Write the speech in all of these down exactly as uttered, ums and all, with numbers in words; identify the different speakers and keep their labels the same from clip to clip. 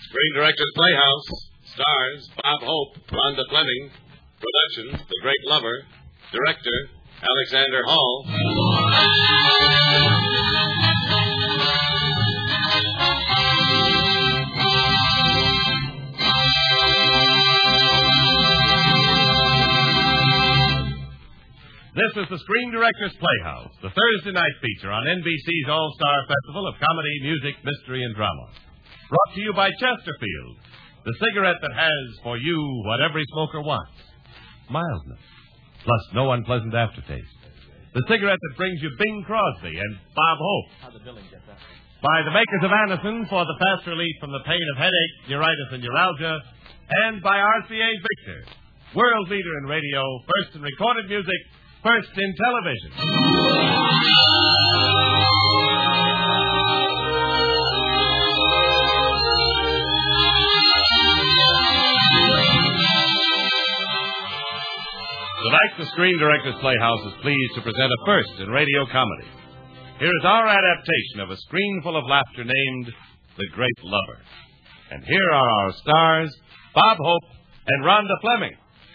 Speaker 1: Screen Directors Playhouse. Stars, Bob Hope, Rhonda Fleming. Production, The Great Lover. Director, Alexander Hall.
Speaker 2: This is the Screen Directors Playhouse, the Thursday night feature on N B C's All-Star Festival of Comedy, Music, Mystery, and Drama. Brought to you by Chesterfield, the cigarette that has for you what every smoker wants. Mildness, plus no unpleasant aftertaste. The cigarette that brings you Bing Crosby and Bob Hope.
Speaker 3: How'd the billing get that?
Speaker 2: By the makers of Anacin for the fast relief from the pain of headache, neuritis, and neuralgia. And by R C A Victor, world leader in radio, first in recorded music, first in television. Tonight, the Screen Directors Playhouse is pleased to present a first in radio comedy. Here is our adaptation of a screen full of laughter named The Great Lover. And here are our stars, Bob Hope and Rhonda Fleming.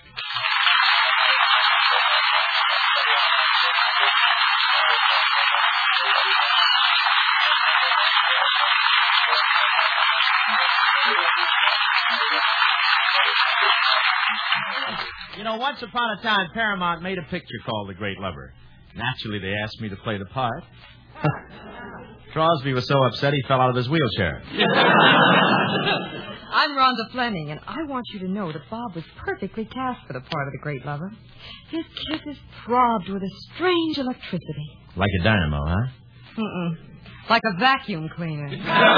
Speaker 3: You know, once upon a time, Paramount made a picture called The Great Lover. Naturally, they asked me to play the part. Crosby was so upset he fell out of his wheelchair.
Speaker 4: I'm Rhonda Fleming, and I want you to know that Bob was perfectly cast for the part of The Great Lover. His kisses throbbed with a strange electricity.
Speaker 3: Like a dynamo, huh?
Speaker 4: Mm-mm. Like a vacuum cleaner.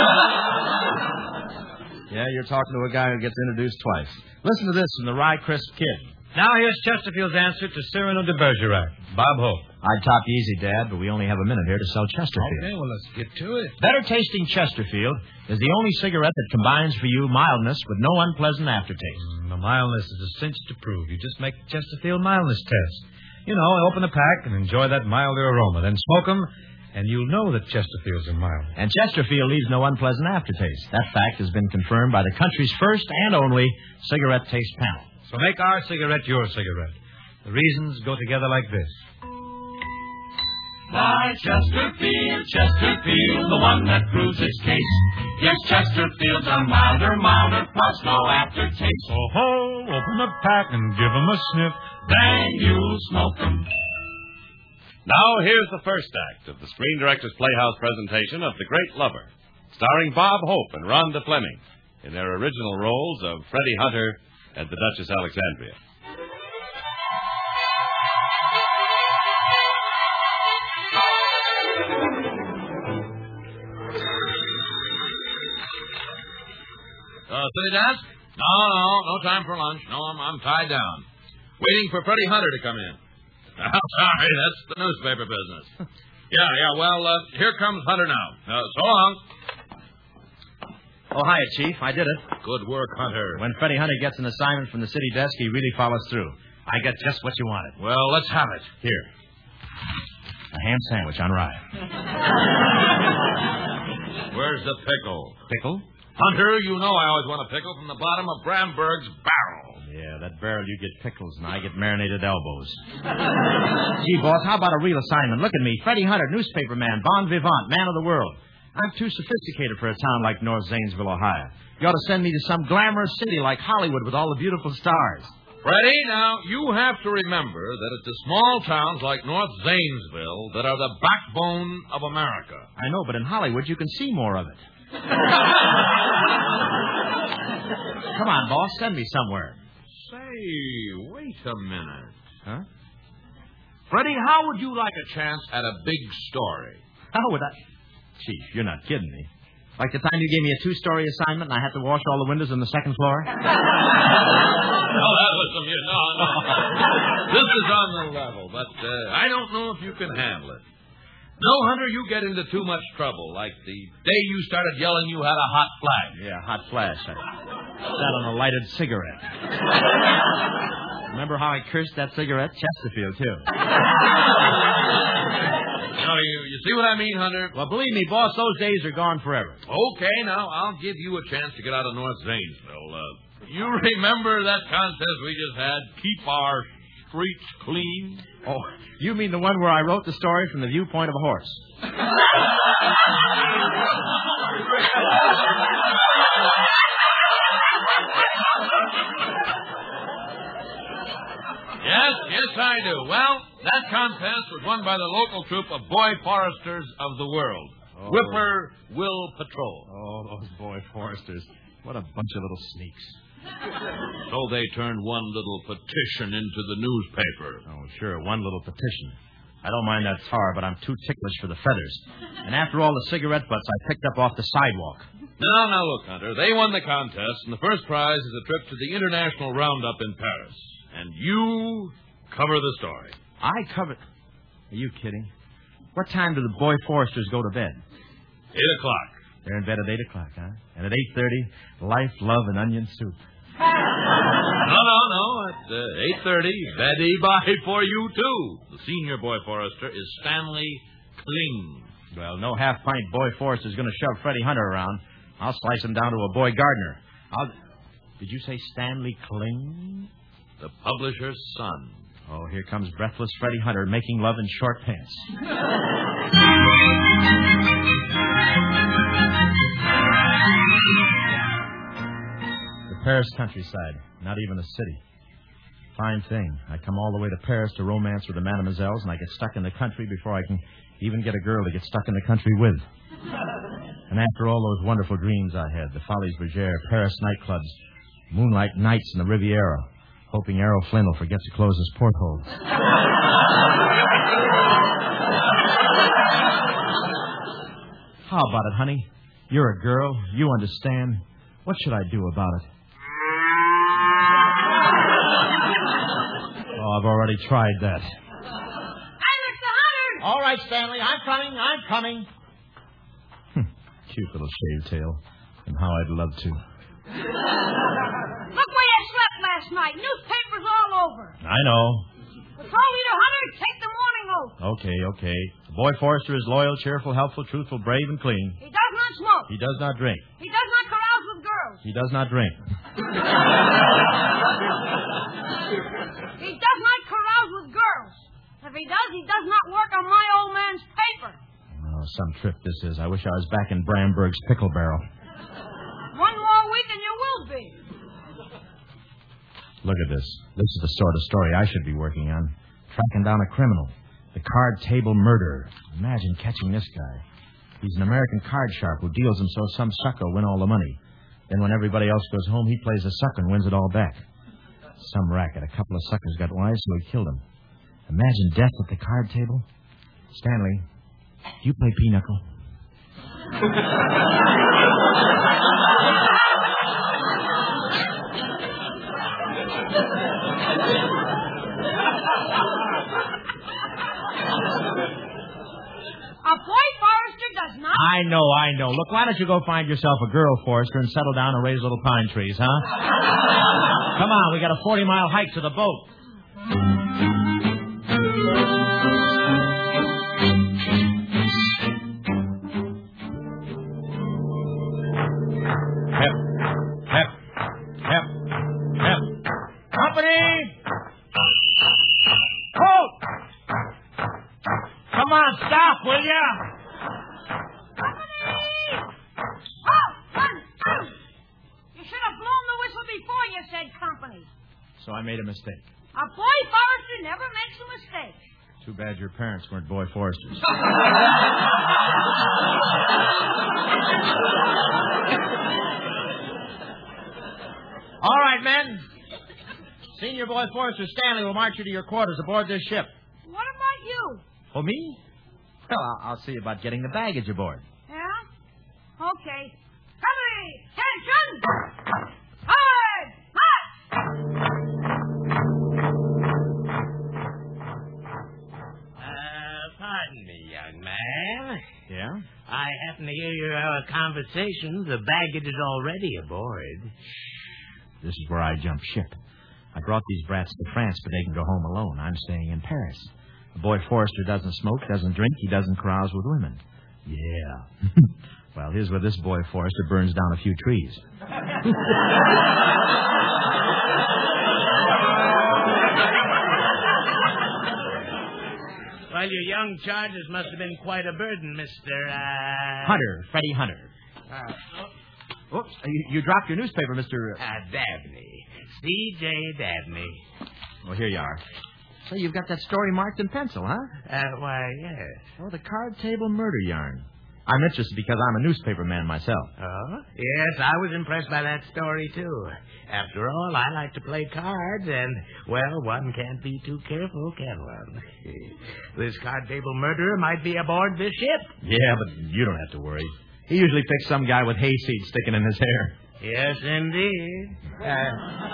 Speaker 3: Yeah, you're talking to a guy who gets introduced twice. Listen to this from the Rye Crisp Kid.
Speaker 5: Now here's Chesterfield's answer to Cyrano de Bergerac. Bob Hope.
Speaker 3: I'd talk easy, Dad, but we only have a minute here to sell Chesterfield.
Speaker 5: Okay, well, let's get to it.
Speaker 3: Better tasting Chesterfield is the only cigarette that combines for you mildness with no unpleasant aftertaste.
Speaker 5: Mm, the mildness is a cinch to prove. You just make the Chesterfield mildness test. You know, open the pack and enjoy that milder aroma. Then smoke them, and you'll know that Chesterfields are mild.
Speaker 3: And Chesterfield leaves no unpleasant aftertaste. That fact has been confirmed by the country's first and only cigarette taste panel.
Speaker 5: So make our cigarette your cigarette. The reasons go together like this.
Speaker 6: Buy Chesterfield, Chesterfield, the one that proves its case. Yes, Chesterfields are milder, milder, plus no aftertaste.
Speaker 5: Oh, ho, open the pack and give 'em a sniff.
Speaker 6: Then you'll smoke 'em.
Speaker 2: Now, here's the first act of the Screen Directors Playhouse presentation of The Great Lover, starring Bob Hope and Rhonda Fleming in their original roles of Freddie Hunter and the Duchess Alexandria.
Speaker 7: Uh, city desk? No, no, no time for lunch. No, I'm, I'm tied down. Waiting for Freddie Hunter to come in. Oh, sorry, that's the newspaper business. Yeah, yeah, well, uh, here comes Hunter now. Uh, so long.
Speaker 3: Oh, hiya, Chief. I did it.
Speaker 7: Good work, Hunter.
Speaker 3: When Freddie Hunter gets an assignment from the city desk, he really follows through. I get just what you wanted.
Speaker 7: Well, let's have it.
Speaker 3: Here. A ham sandwich on rye.
Speaker 7: Where's the pickle?
Speaker 3: Pickle?
Speaker 7: Hunter, you know I always want a pickle from the bottom of Bramberg's barrel.
Speaker 3: Yeah, that barrel you get pickles, and I get marinated elbows. Gee, boss, how about a real assignment? Look at me. Freddie Hunter, newspaper man, bon vivant, man of the world. I'm too sophisticated for a town like North Zanesville, Ohio. You ought to send me to some glamorous city like Hollywood with all the beautiful stars.
Speaker 7: Freddie, now, you have to remember that it's the small towns like North Zanesville that are the backbone of America.
Speaker 3: I know, but in Hollywood you can see more of it. Come on, boss, send me somewhere.
Speaker 7: Say, wait a minute.
Speaker 3: Huh?
Speaker 7: Freddie, how would you like a chance at a big story?
Speaker 3: How would I... Chief, you're not kidding me. Like the time you gave me a two-story assignment and I had to wash all the windows on the second floor?
Speaker 7: No, that was some... No, no. This is on the level, but uh, I don't know if you can handle it. No, Hunter, you get into too much trouble, like the day you started yelling you had a hot flash.
Speaker 3: Yeah, hot flash. I sat on a lighted cigarette. Remember how I cursed that cigarette? Chesterfield, too.
Speaker 7: know, you, you see what I mean, Hunter?
Speaker 3: Well, believe me, boss, those days are gone forever.
Speaker 7: Okay, now, I'll give you a chance to get out of North Zanesville. Uh, you remember that contest we just had? Keep our streets clean?
Speaker 3: Oh, you mean the one where I wrote the story from the viewpoint of a horse?
Speaker 7: Yes, yes, I do. Well, that contest was won by the local troop of Boy Foresters of the World. Oh. Whipper Will Patrol.
Speaker 3: Oh, those Boy Foresters. What a bunch of little sneaks.
Speaker 7: So they turned one little petition into the newspaper.
Speaker 3: Oh, sure, one little petition. I don't mind that tar, but I'm too ticklish for the feathers. And after all the cigarette butts I picked up off the sidewalk.
Speaker 7: Now, now, look, Hunter. They won the contest, and the first prize is a trip to the International Roundup in Paris. And you cover the story.
Speaker 3: I cover... Are you kidding? What time do the Boy Foresters go to bed?
Speaker 7: Eight o'clock.
Speaker 3: They're in bed at eight o'clock, huh? And at eight thirty, life, love, and onion soup.
Speaker 7: No, no, no. At uh, eight thirty, Betty by for you, too. The senior Boy Forester is Stanley Kling.
Speaker 3: Well, no half-pint Boy Forester's going to shove Freddie Hunter around. I'll slice him down to a Boy Gardner. I'll... Did you say Stanley Kling?
Speaker 7: The publisher's son.
Speaker 3: Oh, here comes breathless Freddie Hunter making love in short pants. The Paris countryside, not even a city. Fine thing. I come all the way to Paris to romance with the mademoiselles, and I get stuck in the country before I can even get a girl to get stuck in the country with. And after all those wonderful dreams I had, the Folies Bergère, Paris nightclubs, moonlight nights in the Riviera, hoping Errol Flynn will forget to close his porthole. How about it, honey? You're a girl. You understand. What should I do about it? Oh, I've already tried that.
Speaker 8: Hey, Mister Hunter!
Speaker 3: All right, Stanley. I'm coming. I'm coming. Cute little shaved tail. And how I'd love to.
Speaker 8: Look where you slept last night. Newspapers all over.
Speaker 3: I know.
Speaker 8: Patrol Leader Hunter, take the morning oath.
Speaker 3: Okay, okay. The Boy Forester is loyal, cheerful, helpful, truthful, brave, and clean.
Speaker 8: He does not smoke.
Speaker 3: He does not drink.
Speaker 8: He does not carouse with girls.
Speaker 3: He does not drink.
Speaker 8: He does not carouse with girls. If he does, he does not work on my old man's paper.
Speaker 3: Oh, some trip this is. I wish I was back in Bramberg's pickle barrel.
Speaker 8: One more week and you will be.
Speaker 3: Look at this. This is the sort of story I should be working on. Tracking down a criminal. The card table murderer. Imagine catching this guy. He's an American card sharp who deals him so some sucker will win all the money. Then when everybody else goes home, he plays a sucker and wins it all back. Some racket. A couple of suckers got wise, so he killed him. Imagine death at the card table. Stanley, do you play pinochle?
Speaker 8: A boy forester does not...
Speaker 3: I know, I know. Look, why don't you go find yourself a girl forester and settle down and raise little pine trees, huh? Come on, we got a forty-mile hike to the boat. Hep, hep, hep, hep. Company! Halt! Come on, stop, will ya?
Speaker 8: Company! Oh, one, two. You should have blown the whistle before you said company.
Speaker 3: So I made a mistake.
Speaker 8: A boy forester never makes a mistake.
Speaker 3: Too bad your parents weren't boy foresters. All right, men. Senior boy forester Stanley will march you to your quarters aboard this ship.
Speaker 8: What about you?
Speaker 3: Oh, me? Well, I'll, I'll see about getting the baggage aboard.
Speaker 8: Yeah? Okay. Company! Attention! Hard! Hot!
Speaker 9: Uh, pardon me, young man.
Speaker 3: Yeah?
Speaker 9: I happen to hear your uh, conversation. The baggage is already aboard.
Speaker 3: This is where I jump ship. I brought these brats to France, but they can go home alone. I'm staying in Paris. The boy Forrester doesn't smoke, doesn't drink, he doesn't carouse with women. Yeah. Well, here's where this boy Forrester burns down a few trees.
Speaker 9: Well, your young charges must have been quite a burden, Mister Uh...
Speaker 3: Hunter, Freddie Hunter.
Speaker 9: Uh,
Speaker 3: Oops, you, you dropped your newspaper, Mister
Speaker 9: Uh, Dabney. C J Dabney.
Speaker 3: Well, here you are. Say, you've got that story marked in pencil, huh?
Speaker 9: Uh, why, yes.
Speaker 3: Oh, the card table murder yarn. I'm interested because I'm a newspaper man myself.
Speaker 9: Oh? Yes, I was impressed by that story, too. After all, I like to play cards, and, well, one can't be too careful, can one? This card table murderer might be aboard this ship.
Speaker 3: Yeah, but you don't have to worry. He usually picks some guy with hayseed sticking in his hair.
Speaker 9: Yes, indeed. Uh,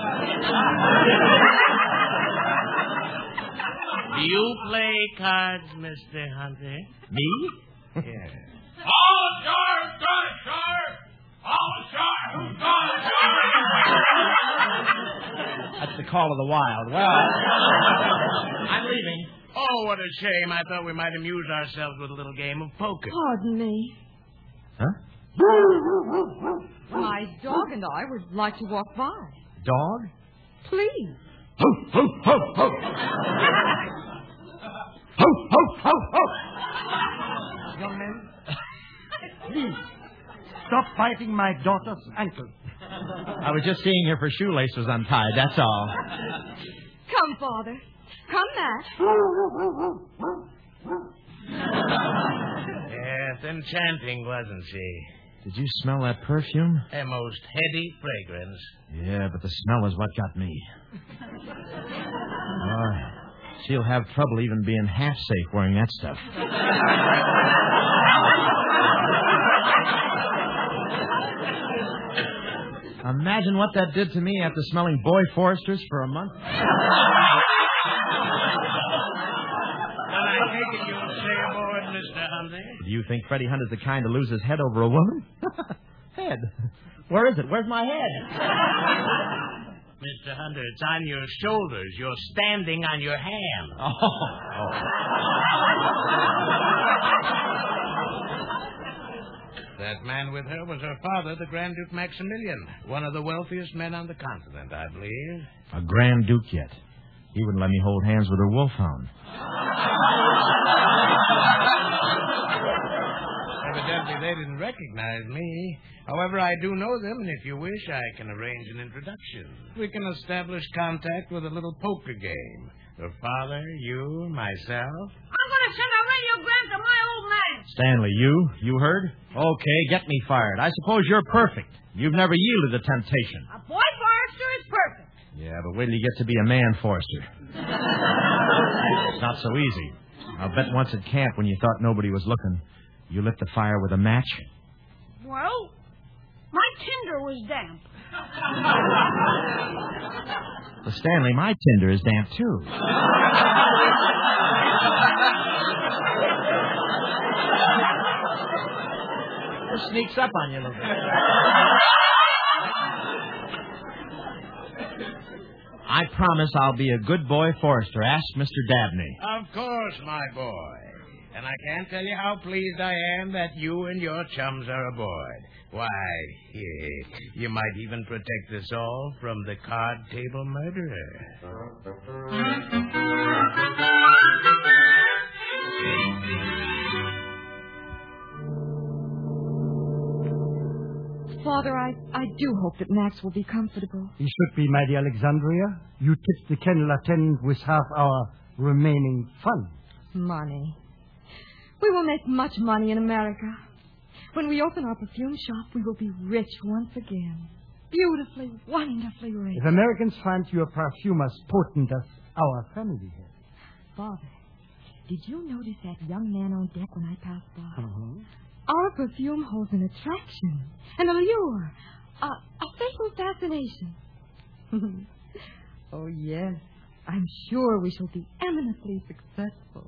Speaker 9: do you play cards, Mister Hunter?
Speaker 3: Me?
Speaker 9: Yes.
Speaker 7: All ashore! Gone ashore! All ashore! Who's gone ashore?
Speaker 3: That's the call of the wild. Well, I'm leaving.
Speaker 9: Oh, what a shame. I thought we might amuse ourselves with a little game of poker.
Speaker 4: Pardon me.
Speaker 3: Huh?
Speaker 4: My dog and I would like to walk by.
Speaker 3: Dog?
Speaker 4: Please.
Speaker 3: Ho, ho, ho, ho. Ho, ho, ho, ho.
Speaker 10: Young men, please, stop biting my daughter's ankle.
Speaker 3: I was just seeing if her shoelace was untied, that's all.
Speaker 4: Come, Father. Come, Matt.
Speaker 9: Yes, enchanting, wasn't she?
Speaker 3: Did you smell that perfume?
Speaker 9: A most heady fragrance.
Speaker 3: Yeah, but the smell is what got me. Oh, she'll have trouble even being half safe wearing that stuff. Imagine what that did to me after smelling Boy Foresters for a month.
Speaker 9: Then I take it you'll stay aboard, Mister Hunter.
Speaker 3: Do you think Freddie Hunter's the kind to lose his head over a woman? Head? Where is it? Where's my head?
Speaker 9: Mister Hunter, it's on your shoulders. You're standing on your hand.
Speaker 3: Oh. oh.
Speaker 9: That man with her was her father, the Grand Duke Maximilian, one of the wealthiest men on the continent, I believe.
Speaker 3: A Grand Duke yet. He wouldn't let me hold hands with her wolfhound.
Speaker 9: Evidently, they didn't recognize me. However, I do know them, and if you wish, I can arrange an introduction. We can establish contact with a little poker game. Her father, you, myself.
Speaker 8: I'm going to send a radiogram to my old man.
Speaker 3: Stanley, you? You heard? Okay, get me fired. I suppose you're perfect. You've never yielded to temptation.
Speaker 8: A boy Forrester is perfect.
Speaker 3: Yeah, but wait till you get to be a man, Forrester. It's not so easy. I'll bet once at camp when you thought nobody was looking, you lit the fire with a match.
Speaker 8: Well, my tinder was damp.
Speaker 3: Well, Stanley, my tinder is damp, too. It sneaks up on you a little bit. I promise I'll be a good boy Forrester. Ask Mister Dabney.
Speaker 9: Of course, my boy. And I can't tell you how pleased I am that you and your chums are aboard. Why, you might even protect us all from the card table murderer.
Speaker 4: Father, I, I do hope that Max will be comfortable.
Speaker 10: He should be, my dear Alexandria. You tipped the kennel attendant with half our remaining funds.
Speaker 4: Money. We will make much money in America. When we open our perfume shop, we will be rich once again. Beautifully, wonderfully rich.
Speaker 10: If Americans find your perfume as potent as our family has.
Speaker 4: Father, did you notice that young man on deck when I passed by?
Speaker 10: Uh-huh.
Speaker 4: Our perfume holds an attraction, an allure, a, a fatal fascination. Oh, yes. I'm sure we shall be eminently successful.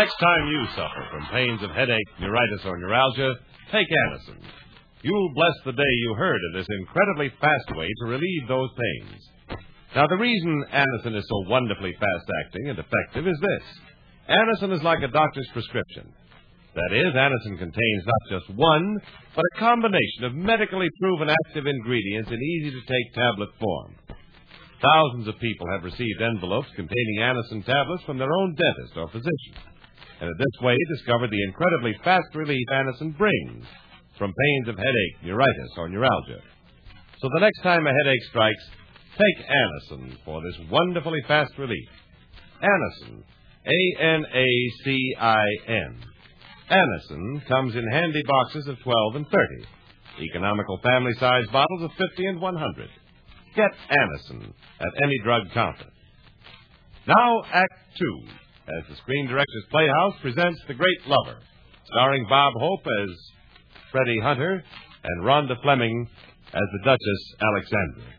Speaker 2: next time you suffer from pains of headache, neuritis, or neuralgia, take Anacin. You'll bless the day you heard of this incredibly fast way to relieve those pains. Now, the reason Anacin is so wonderfully fast-acting and effective is this. Anacin is like a doctor's prescription. That is, Anacin contains not just one, but a combination of medically proven active ingredients in easy-to-take tablet form. Thousands of people have received envelopes containing Anacin tablets from their own dentist or physician, and in this way discovered the incredibly fast relief Anacin brings from pains of headache, neuritis, or neuralgia. So the next time a headache strikes, take Anacin for this wonderfully fast relief. Anacin, A N A C I N. Anacin comes in handy boxes of twelve and thirty, economical family-size bottles of fifty and one hundred. Get Anacin at any drug counter. Now, Act Two, as the Screen Directors Playhouse presents The Great Lover, starring Bob Hope as Freddie Hunter and Rhonda Fleming as the Duchess Alexandra.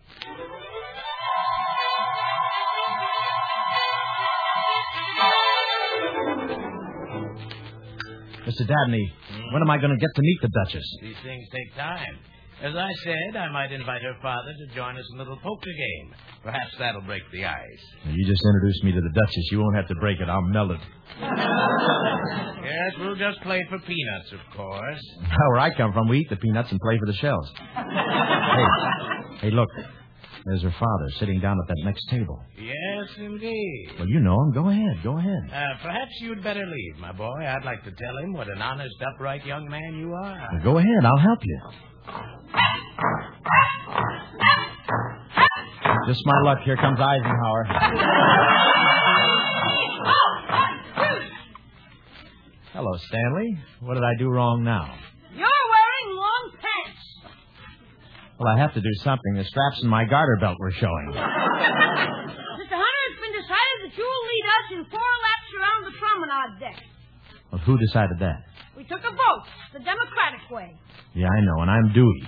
Speaker 3: Mister Dabney, when am I going to get to meet the Duchess?
Speaker 9: These things take time. As I said, I might invite her father to join us in a little poker game. Perhaps that'll break the ice.
Speaker 3: You just introduced me to the Duchess. You won't have to break it. I'll melt it.
Speaker 9: Yes, we'll just play for peanuts, of course.
Speaker 3: Where I come from, we eat the peanuts and play for the shells. hey, hey, look. There's her father sitting down at that next table.
Speaker 9: Yes, indeed.
Speaker 3: Well, you know him. Go ahead. Go ahead.
Speaker 9: Uh, perhaps you'd better leave, my boy. I'd like to tell him what an honest, upright young man you are.
Speaker 3: Well, go ahead. I'll help you. Just my luck. Here comes Eisenhower. Hello, Stanley. What did I do wrong now?
Speaker 8: You're wearing long pants.
Speaker 3: Well, I have to do something. The straps in my garter belt were showing.
Speaker 8: Mister Hunter, it's been decided that you will lead us in four laps around the promenade deck.
Speaker 3: Well, who decided that?
Speaker 8: We took a vote, the democratic way.
Speaker 3: Yeah, I know, and I'm Dewey.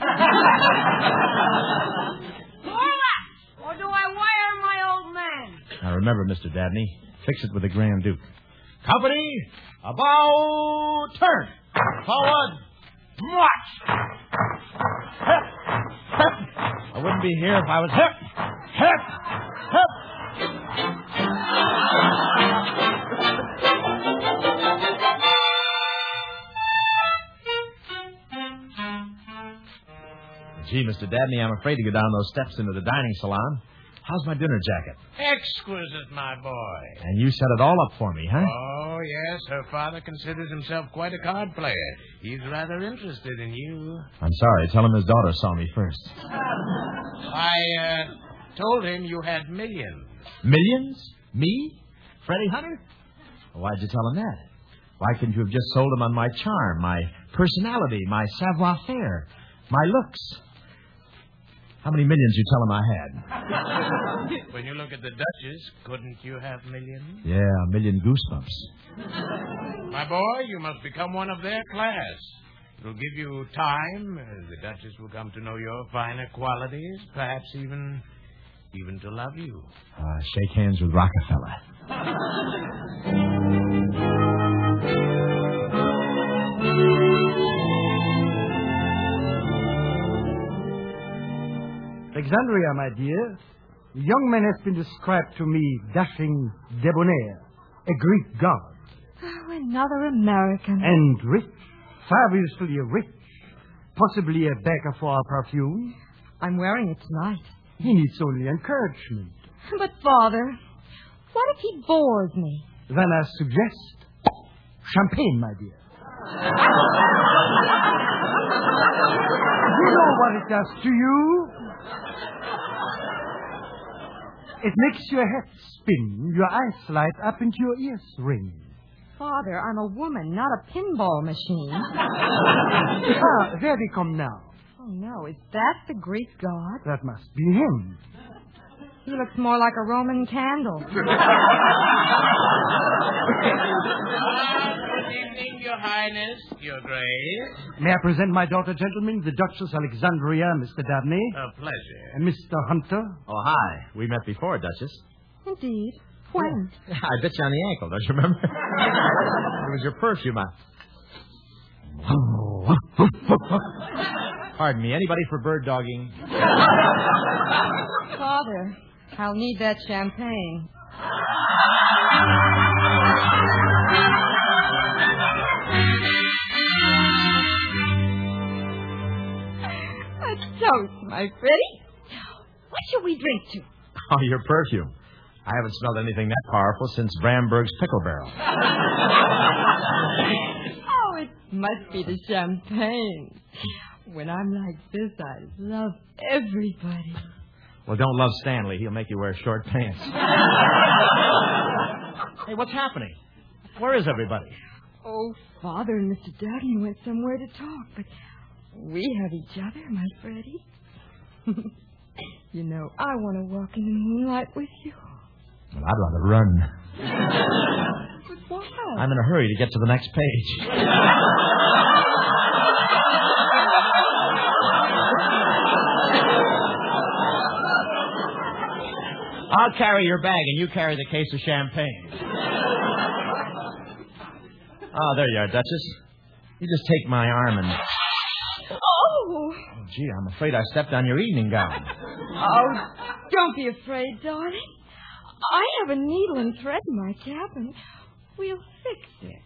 Speaker 8: Four laps, or do I wire my old man?
Speaker 3: Now, remember, Mister Dabney, fix it with the Grand Duke. Company, about turn. Forward, march. Hip, hip. I wouldn't be here if I was hip, hip, hip. Gee, Mister Dabney, I'm afraid to go down those steps into the dining salon. How's my dinner jacket?
Speaker 9: Exquisite, my boy.
Speaker 3: And you set it all up for me, huh?
Speaker 9: Oh, yes. Her father considers himself quite a card player. He's rather interested in you.
Speaker 3: I'm sorry. Tell him his daughter saw me first.
Speaker 9: I, uh, told him you had millions.
Speaker 3: Millions? Me? Freddie Hunter? Well, why'd you tell him that? Why couldn't you have just sold him on my charm, my personality, my savoir-faire, my looks? How many millions you tell him I had?
Speaker 9: When you look at the Duchess, couldn't you have millions?
Speaker 3: Yeah, a million goosebumps.
Speaker 9: My boy, you must become one of their class. It'll give you time. The Duchess will come to know your finer qualities, perhaps even, even to love you.
Speaker 3: Uh, shake hands with Rockefeller.
Speaker 10: Alexandria, my dear, the young man has been described to me dashing, debonair, a Greek god.
Speaker 4: Oh, another American.
Speaker 10: And rich, fabulously rich, possibly a baker for our perfume.
Speaker 4: I'm wearing it tonight.
Speaker 10: He needs only encouragement.
Speaker 4: But, Father, what if he bores me?
Speaker 10: Then I suggest champagne, my dear. You know what it does to you? It makes your head spin, your eyes light up, and your ears ring.
Speaker 4: Father, I'm a woman, not a pinball machine.
Speaker 10: Ah, there they come now.
Speaker 4: Oh, no, is that the Greek god?
Speaker 10: That must be him.
Speaker 4: He looks more like a Roman candle.
Speaker 9: Good evening, Your Highness, Your Grace.
Speaker 10: May I present my daughter, gentlemen, the Duchess Alexandria, Mister Dabney.
Speaker 9: A pleasure.
Speaker 10: And Mister Hunter.
Speaker 3: Oh, hi. We met before, Duchess.
Speaker 4: Indeed. When?
Speaker 3: I bit you on the ankle, don't you remember? It was your perfume. I... Pardon me, anybody for bird dogging?
Speaker 4: Father, I'll need that champagne. A toast, my Freddie. What shall we drink to?
Speaker 3: Oh, your perfume. I haven't smelled anything that powerful since Bramberg's Pickle Barrel.
Speaker 4: Oh, it must be the champagne. When I'm like this, I love everybody.
Speaker 3: Well, don't love Stanley. He'll make you wear short pants. Hey, what's happening? Where is everybody?
Speaker 4: Oh, Father and Mister Dougie went somewhere to talk, but we have each other, my Freddie. You know, I want to walk in the moonlight with you.
Speaker 3: Well, I'd rather run.
Speaker 4: But why?
Speaker 3: I'm in a hurry to get to the next page. I'll carry your bag and you carry the case of champagne. Oh, there you are, Duchess. You just take my arm and...
Speaker 4: Oh!
Speaker 3: Oh, gee, I'm afraid I stepped on your evening gown.
Speaker 4: Oh, don't be afraid, darling. I have a needle and thread in my cabin. We'll fix it.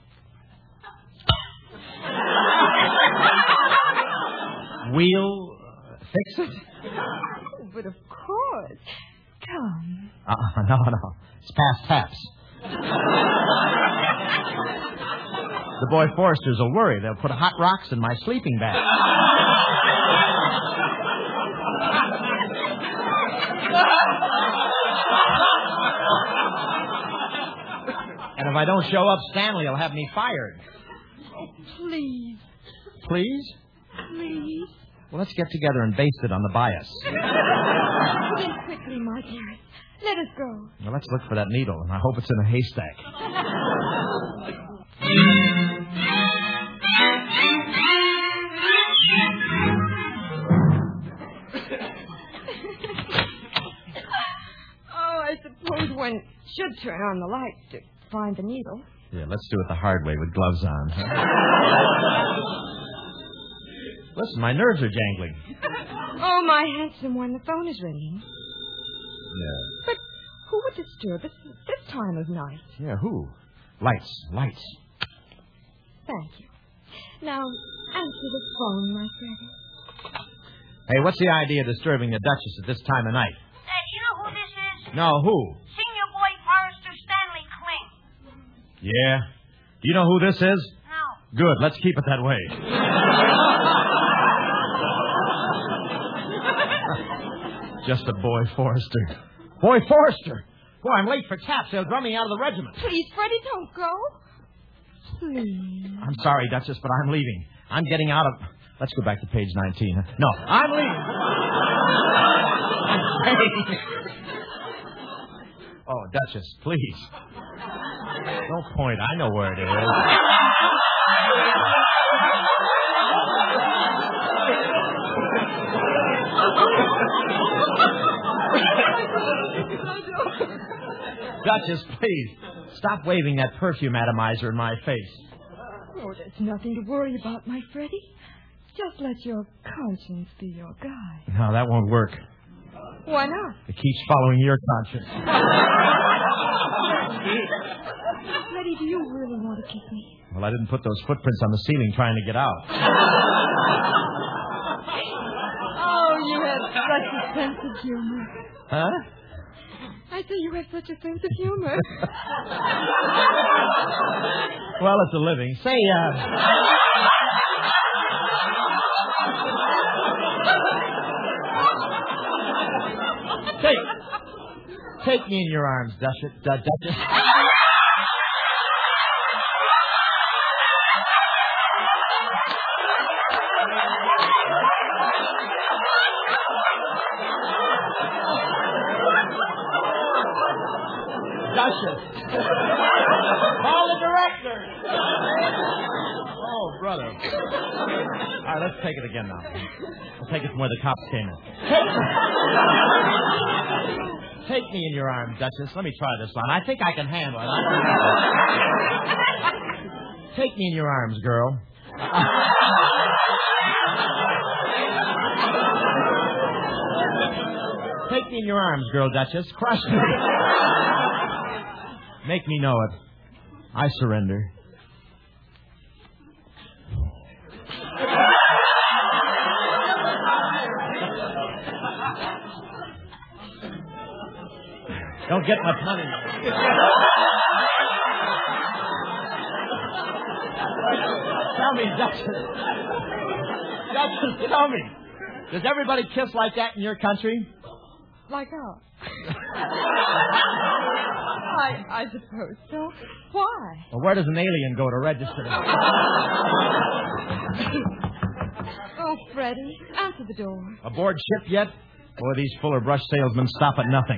Speaker 3: We'll uh, fix it?
Speaker 4: Oh, but of course. Come.
Speaker 3: Uh-uh, no, no. It's past taps. The boy Foresters will worry. They'll put hot rocks in my sleeping bag. And if I don't show up, Stanley will have me fired.
Speaker 4: Oh, please.
Speaker 3: Please?
Speaker 4: Please.
Speaker 3: Well, let's get together and baste it on the bias.
Speaker 4: Put in quickly, my dearest. Let us go.
Speaker 3: Well, let's look for that needle, and I hope it's in a haystack.
Speaker 4: Oh, I suppose one should turn on the light to find the needle.
Speaker 3: Yeah, let's do it the hard way with gloves on. Listen, my nerves are jangling.
Speaker 4: Oh, my handsome one, the phone is ringing.
Speaker 3: Yeah.
Speaker 4: But who would disturb us at this time of night?
Speaker 3: Yeah, who? Lights, lights.
Speaker 4: Thank you. Now, answer the phone, my Freddie.
Speaker 3: Hey, what's the idea of disturbing the Duchess at this time of night?
Speaker 8: Uh, you know who this is?
Speaker 3: No, who?
Speaker 8: Senior boy Forrester Stanley Kling.
Speaker 3: Yeah. Do you know who this is?
Speaker 8: No.
Speaker 3: Good, let's keep it that way. Just a boy Forrester. Boy Forrester! Boy, I'm late for taps. They'll drum me out of the regiment.
Speaker 4: Please, Freddie, don't go. Please.
Speaker 3: I'm sorry, Duchess, but I'm leaving. I'm getting out of... Let's go back to page nineteen. No, I'm leaving. I'm saying... Oh, Duchess, please. No point. I know where it is. Duchess, please. Stop waving that perfume atomizer in my face.
Speaker 4: Oh, there's nothing to worry about, my Freddie. Just let your conscience be your guide.
Speaker 3: No, that won't work.
Speaker 4: Why not?
Speaker 3: It keeps following your conscience.
Speaker 4: Freddie, do you really want to kiss me?
Speaker 3: Well, I didn't put those footprints on the ceiling trying to get out.
Speaker 4: Oh, you have such a sense of humor.
Speaker 3: Huh?
Speaker 4: I say you have such a sense of humor.
Speaker 3: Well, it's a living. Say, uh... Take, take me in your arms, Duchess. Uh, Duchess. Duchess. Call the director. Oh, brother. All right, let's take it again now. We'll take it from where the cops came in. Take me in your arms, Duchess. Let me try this one. I think I can handle it. Take me in your arms, girl. Take me in your arms, girl, Duchess. Crush me. Make me know it. I surrender. Don't get much money. Tell me, Duchess. Duchess, tell me. Does everybody kiss like that in your country?
Speaker 4: Like how? I, I suppose so. Why?
Speaker 3: Well, where does an alien go to register?
Speaker 4: Oh, Freddie, answer the door.
Speaker 3: Aboard ship yet? Boy, these Fuller Brush salesmen stop at nothing.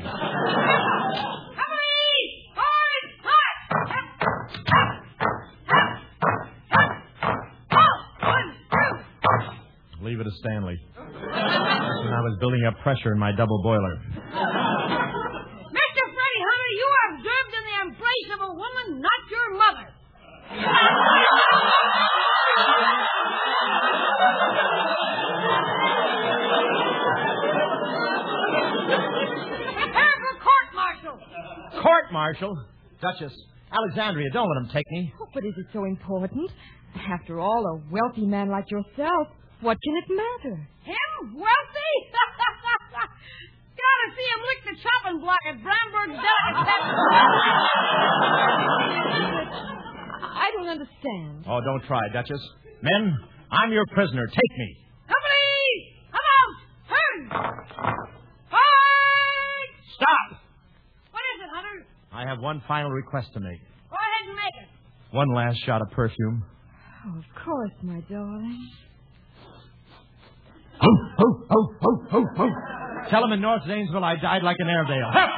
Speaker 3: Leave it to Stanley. When I was building up pressure in my double boiler.
Speaker 8: Mister Freddie Hunter, you are observed in the embrace of a woman, not your mother. Prepare for court-martial.
Speaker 3: Court-martial? Duchess, Alexandria, don't let him take me.
Speaker 4: Oh, but is it so important? After all, a wealthy man like yourself, what can it matter?
Speaker 8: Him? Wealthy? Gotta see him lick the chopping block at Bramberg's Delicatessen.
Speaker 4: I don't understand.
Speaker 3: Oh, don't try, Duchess. Men, I'm your prisoner. Take me.
Speaker 8: Company! Come out! Turn! Fight!
Speaker 3: Stop!
Speaker 8: What is it, Hunter?
Speaker 3: I have one final request to make.
Speaker 8: Go ahead and make it.
Speaker 3: One last shot of perfume.
Speaker 4: Oh, of course, my darling.
Speaker 3: Ho, ho, ho, ho, ho, ho. Tell him in North Zanesville I died like an Airedale. Hup!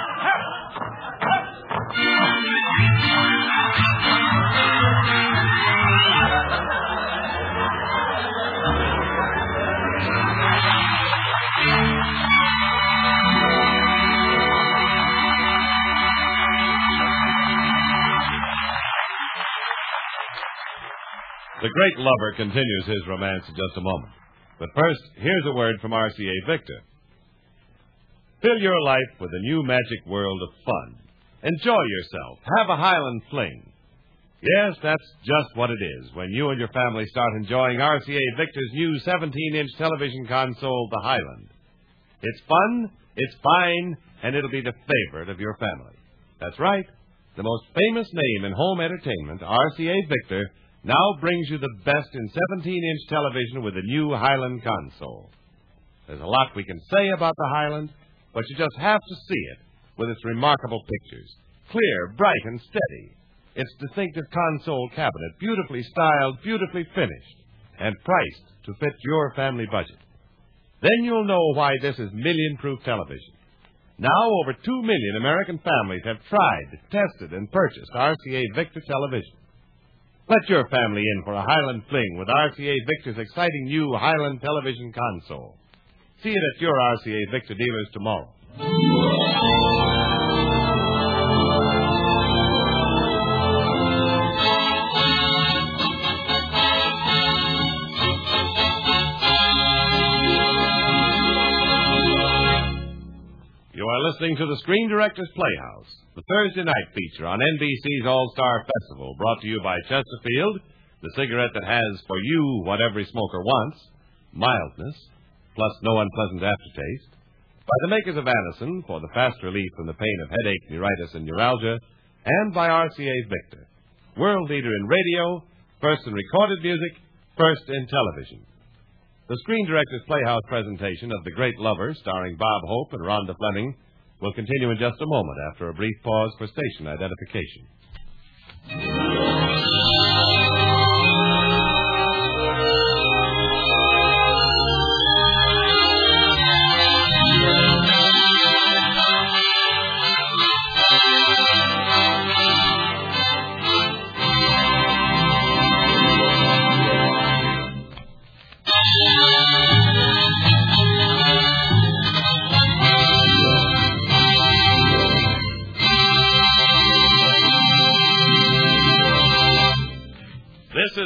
Speaker 2: The great lover continues his romance in just a moment. But first, here's a word from R C A Victor. Fill your life with a new magic world of fun. Enjoy yourself. Have a Highland fling. Yes, that's just what it is when you and your family start enjoying R C A Victor's new seventeen-inch television console, the Highland. It's fun, it's fine, and it'll be the favorite of your family. That's right. The most famous name in home entertainment, R C A Victor, now brings you the best in seventeen-inch television with the new Highland console. There's a lot we can say about the Highland, but you just have to see it with its remarkable pictures. Clear, bright, and steady. Its distinctive console cabinet, beautifully styled, beautifully finished, and priced to fit your family budget. Then you'll know why this is million-proof television. Now over two million American families have tried, tested, and purchased R C A Victor television. Let your family in for a Highland fling with R C A Victor's exciting new Highland television console. See it at your R C A Victor dealers tomorrow. You are listening to the Screen Directors Playhouse, the Thursday night feature on N B C's All-Star Festival, brought to you by Chesterfield, the cigarette that has for you what every smoker wants, mildness, plus no unpleasant aftertaste, by the makers of Anacin for the fast relief from the pain of headache, neuritis, and neuralgia, and by R C A Victor, world leader in radio, first in recorded music, first in television. The Screen Directors Playhouse presentation of The Great Lover, starring Bob Hope and Rhonda Fleming, will continue in just a moment after a brief pause for station identification.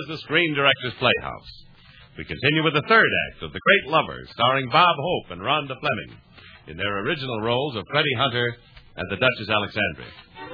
Speaker 2: the Screen Directors Playhouse. We continue with the third act of The Great Lover, starring Bob Hope and Rhonda Fleming in their original roles of Freddie Hunter and the Duchess Alexandria.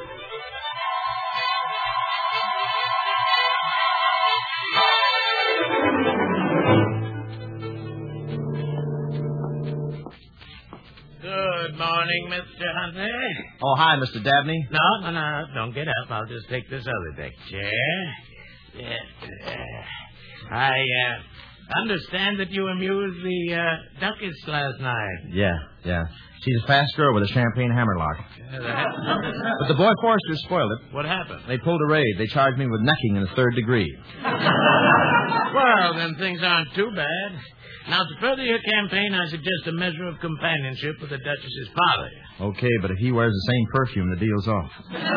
Speaker 9: Good morning, Mister Hunter.
Speaker 3: Oh, hi, Mister Dabney.
Speaker 9: No, no, no, don't get up. I'll just take this other deck chair. Yeah. I uh, understand that you amused the uh, Duchess last night.
Speaker 3: Yeah, yeah. She's a fast girl with a champagne hammerlock.
Speaker 9: Yeah, that...
Speaker 3: But the boy Forresters spoiled it.
Speaker 9: What happened?
Speaker 3: They pulled a raid. They charged me with necking in the third degree.
Speaker 9: Well, then things aren't too bad. Now, to further your campaign, I suggest a measure of companionship with the Duchess's father.
Speaker 3: Okay, but if he wears the same perfume, the deal's off.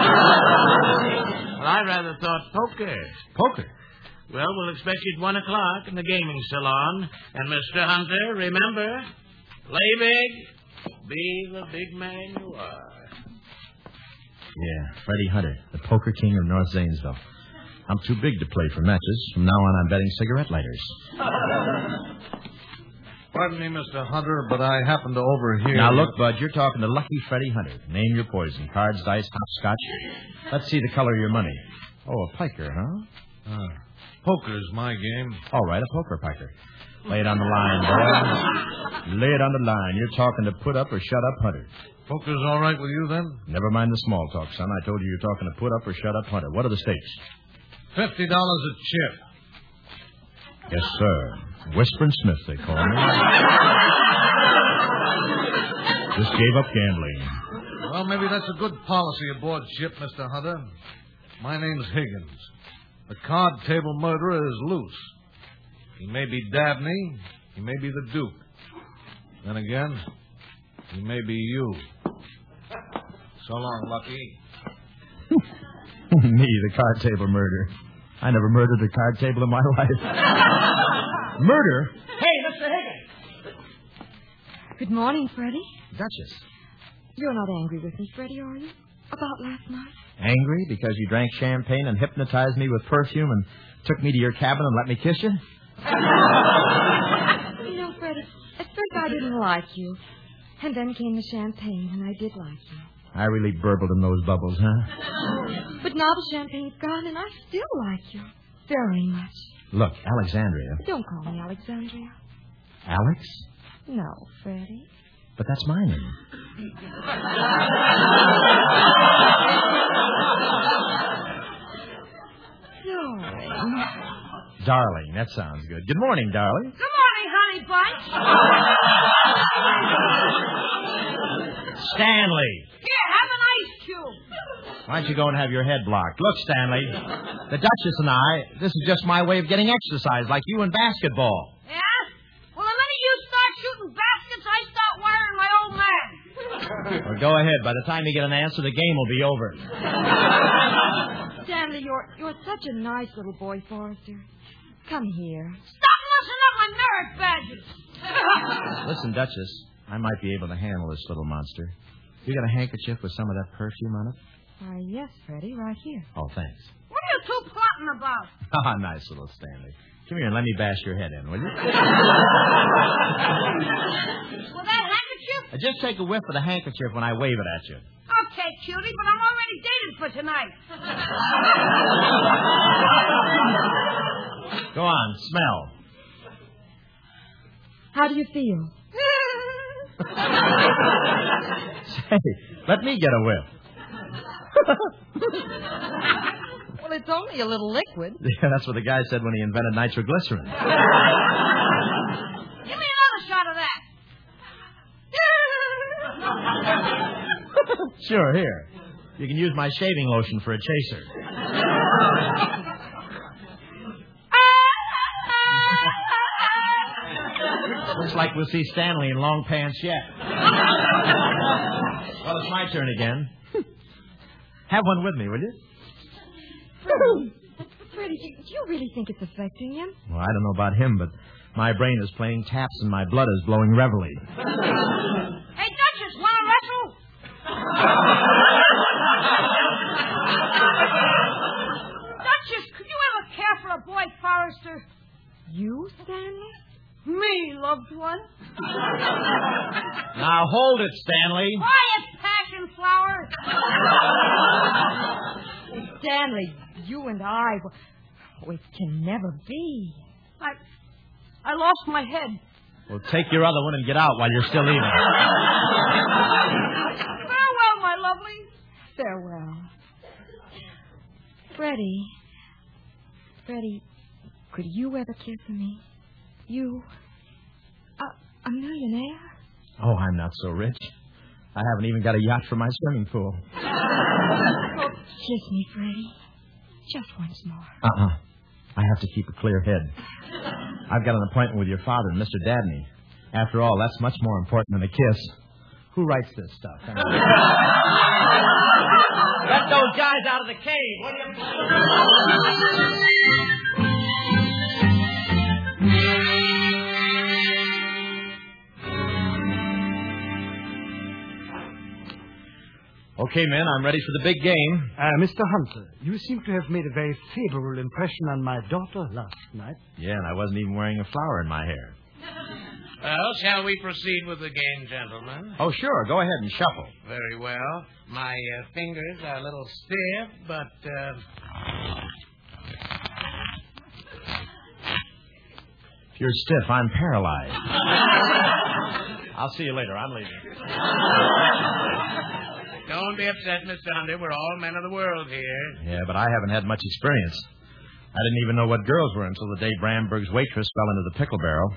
Speaker 9: Well, I rather thought poker.
Speaker 3: Poker?
Speaker 9: Well, we'll expect you at one o'clock in the gaming salon. And, Mister Hunter, remember, play big, be the big man you are.
Speaker 3: Yeah, Freddie Hunter, the poker king of North Zanesville. I'm too big to play for matches. From now on, I'm betting cigarette lighters.
Speaker 11: Pardon me, Mister Hunter, but I happen to overhear...
Speaker 3: Now, look, Bud, you're talking to Lucky Freddie Hunter. Name your poison. Cards, dice, hopscotch. Let's see the color of your money. Oh, a piker, huh?
Speaker 11: Uh, poker's my game.
Speaker 3: All right, a poker piker. Lay it on the line, boy. Lay it on the line. You're talking to put up or shut up Hunter.
Speaker 11: Poker's all right with you, then?
Speaker 3: Never mind the small talk, son. I told you you're talking to put up or shut up Hunter. What are the stakes?
Speaker 11: Fifty dollars a chip.
Speaker 3: Yes, sir. Whispering Smith, they call me. Just gave up gambling.
Speaker 11: Well, maybe that's a good policy aboard ship, Mister Hunter. My name's Higgins. The card table murderer is loose. He may be Dabney. He may be the Duke. Then again, he may be you. So long, Lucky.
Speaker 3: Me, the card table murderer. I never murdered a card table in my life. Murder?
Speaker 8: Hey, Mister Higgins.
Speaker 4: Good morning, Freddie.
Speaker 3: Duchess.
Speaker 4: You're not angry with me, Freddie, are you? About last night?
Speaker 3: Angry because you drank champagne and hypnotized me with perfume and took me to your cabin and let me kiss you?
Speaker 4: You know, Freddie, at first I didn't like you. And then came the champagne, and I did like you.
Speaker 3: I really burbled in those bubbles, huh?
Speaker 4: But now the champagne's gone, and I still like you. Very much.
Speaker 3: Look, Alexandria.
Speaker 4: Don't call me Alexandria.
Speaker 3: Alex?
Speaker 4: No, Freddie.
Speaker 3: But that's my name.
Speaker 4: Darling.
Speaker 3: Darling, that sounds good. Good morning, darling.
Speaker 8: Good morning, honey bunch.
Speaker 3: Stanley.
Speaker 8: Here, have an ice cube.
Speaker 3: Why don't you go and have your head blocked? Look, Stanley, the Duchess and I, this is just my way of getting exercise, like you in basketball.
Speaker 8: Yeah? Well, the minute you start shooting baskets, I start wiring my old man.
Speaker 3: Well, go ahead. By the time you get an answer, the game will be over.
Speaker 4: Stanley, you're you're such a nice little boy, Forrester. Come here.
Speaker 8: Stop messing up my merit badges.
Speaker 3: Listen, Duchess, I might be able to handle this little monster. You got a handkerchief with some of that perfume on it?
Speaker 4: Why, yes, Freddie, right here.
Speaker 3: Oh, thanks.
Speaker 8: What are you two plotting about?
Speaker 3: Ah, nice little Stanley. Come here and let me bash your head in, will you?
Speaker 8: With that handkerchief?
Speaker 3: Uh, Just take a whiff of the handkerchief when I wave it at you.
Speaker 8: Okay, cutie, but I'm already dated for tonight.
Speaker 3: Go on, smell.
Speaker 4: How do you feel?
Speaker 3: Say, let me get a whiff.
Speaker 4: Well, it's only a little liquid.
Speaker 3: Yeah, that's what the guy said when he invented nitroglycerin.
Speaker 8: Give me another shot of that.
Speaker 3: Sure, here. You can use my shaving lotion for a chaser. Looks like we'll see Stanley in long pants yet. Well, it's my turn again. Have one with me, will you?
Speaker 4: Freddie, Freddie, do you really think it's affecting him?
Speaker 3: Well, I don't know about him, but my brain is playing taps and my blood is blowing reveille.
Speaker 8: Hey, Duchess, want to wrestle? Duchess, could you ever care for a boy Forrester.
Speaker 4: You, Stanley?
Speaker 8: Me, loved one.
Speaker 3: Now, hold it, Stanley.
Speaker 8: Quiet, passion flower.
Speaker 4: Stanley, you and I... Oh, it can never be.
Speaker 8: I... I lost my head.
Speaker 3: Well, take your other one and get out while you're still eating.
Speaker 8: Farewell, my lovely.
Speaker 4: Farewell. Freddie. Freddie, could you ever care for me? You... A, a millionaire?
Speaker 3: Oh, I'm not so rich. I haven't even got a yacht for my swimming pool.
Speaker 4: Oh, kiss me, Freddie. Just once more.
Speaker 3: Uh-uh. I have to keep a clear head. I've got an appointment with your father and Mister Dabney. After all, that's much more important than a kiss. Who writes this stuff? Let those guys out of the cave, will you? Okay, men, I'm ready for the big game.
Speaker 10: Uh, Mister Hunter, you seem to have made a very favorable impression on my daughter last night.
Speaker 3: Yeah, and I wasn't even wearing a flower in my hair.
Speaker 9: Well, shall we proceed with the game, gentlemen?
Speaker 3: Oh, sure. Go ahead and shuffle.
Speaker 9: Very well. My uh, fingers are a little stiff, but... Uh...
Speaker 3: If you're stiff, I'm paralyzed. I'll see you later. I'm leaving.
Speaker 9: Don't be upset, Mister Hunter. We're all men of the world here.
Speaker 3: Yeah, but I haven't had much experience. I didn't even know what girls were until the day Bramberg's waitress fell into the pickle barrel.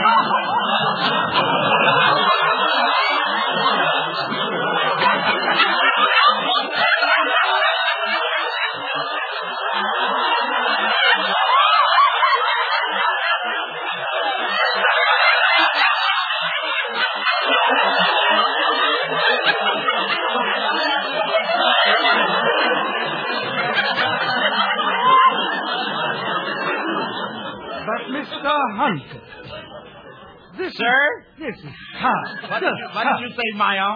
Speaker 10: But, Mister Hunter... This
Speaker 3: Sir?
Speaker 10: Is, this is cards.
Speaker 3: What did you, what did you say, Maya?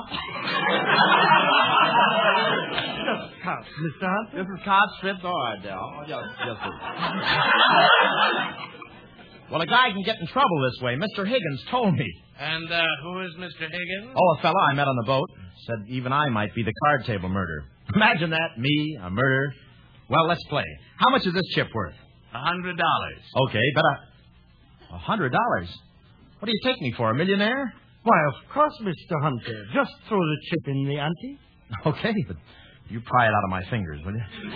Speaker 10: Just cards, Mister Hunter.
Speaker 3: This is card stripped. All right, Del. Just, just Well, a guy can get in trouble this way. Mister Higgins told me.
Speaker 9: And uh, who is Mister Higgins?
Speaker 3: Oh, a fellow I met on the boat. Said even I might be the card table murderer. Imagine that. Me, a murderer. Well, let's play. How much is this chip worth?
Speaker 9: A hundred dollars.
Speaker 3: Okay, but a... A hundred dollars? What do you take me for, a millionaire?
Speaker 10: Why, of course, Mister Hunter. Just throw the chip in the ante.
Speaker 3: Okay, but you pry it out of my fingers, will you?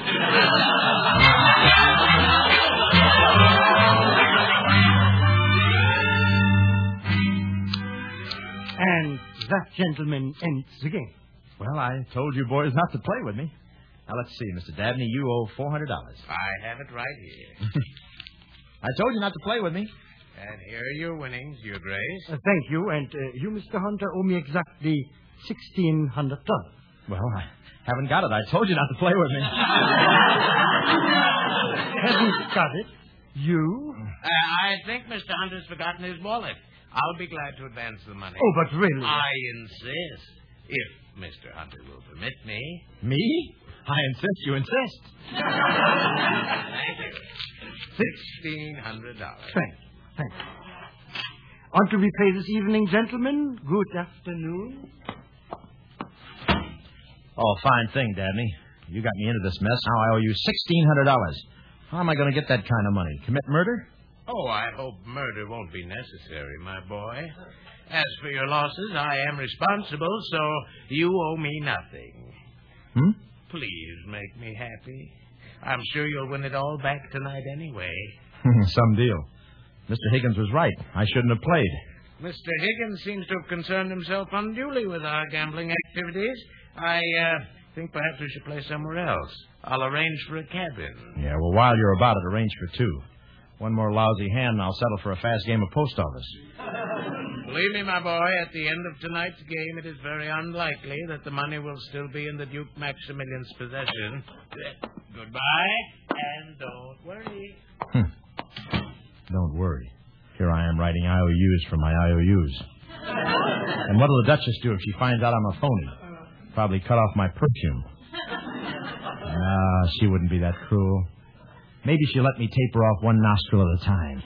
Speaker 10: And that gentleman ends the game.
Speaker 3: Well, I told you boys not to play with me. Now, let's see, Mister Dabney, you owe four hundred dollars.
Speaker 9: I have it right here.
Speaker 3: I told you not to play with me.
Speaker 9: And here are your winnings, Your Grace.
Speaker 10: Uh, thank you. And uh, you, Mister Hunter, owe me exactly sixteen hundred dollars.
Speaker 3: Well, I haven't got it. I told you not to play with me.
Speaker 10: Haven't got it? You?
Speaker 9: Uh, I think Mister Hunter's forgotten his wallet. I'll be glad to advance the money.
Speaker 10: Oh, but really...
Speaker 9: I insist. If Mister Hunter will permit me.
Speaker 3: Me? I insist you insist.
Speaker 9: Thank you. Sixteen hundred dollars.
Speaker 10: Thanks. Thanks. On to be paid this evening, gentlemen. Good afternoon.
Speaker 3: Oh, fine thing, Dabney. You got me into this mess. Now I owe you sixteen hundred dollars. How am I going to get that kind of money? Commit murder?
Speaker 9: Oh, I hope murder won't be necessary, my boy. As for your losses, I am responsible, so you owe me nothing.
Speaker 3: Hmm?
Speaker 9: Please make me happy. I'm sure you'll win it all back tonight anyway.
Speaker 3: Some deal. Mister Higgins was right. I shouldn't have played.
Speaker 9: Mister Higgins seems to have concerned himself unduly with our gambling activities. I uh, think perhaps we should play somewhere else. I'll arrange for a cabin.
Speaker 3: Yeah, well, while you're about it, arrange for two. One more lousy hand, and I'll settle for a fast game of post office.
Speaker 9: Believe me, my boy, at the end of tonight's game, it is very unlikely that the money will still be in the Duke Maximilian's possession. Goodbye, and don't worry.
Speaker 3: Hmm. Don't worry. Here I am writing I O Us for my I O Us. And what'll the Duchess do if she finds out I'm a phony? Probably cut off my perfume. Ah, she wouldn't be that cruel. Maybe she'll let me taper off one nostril at a time.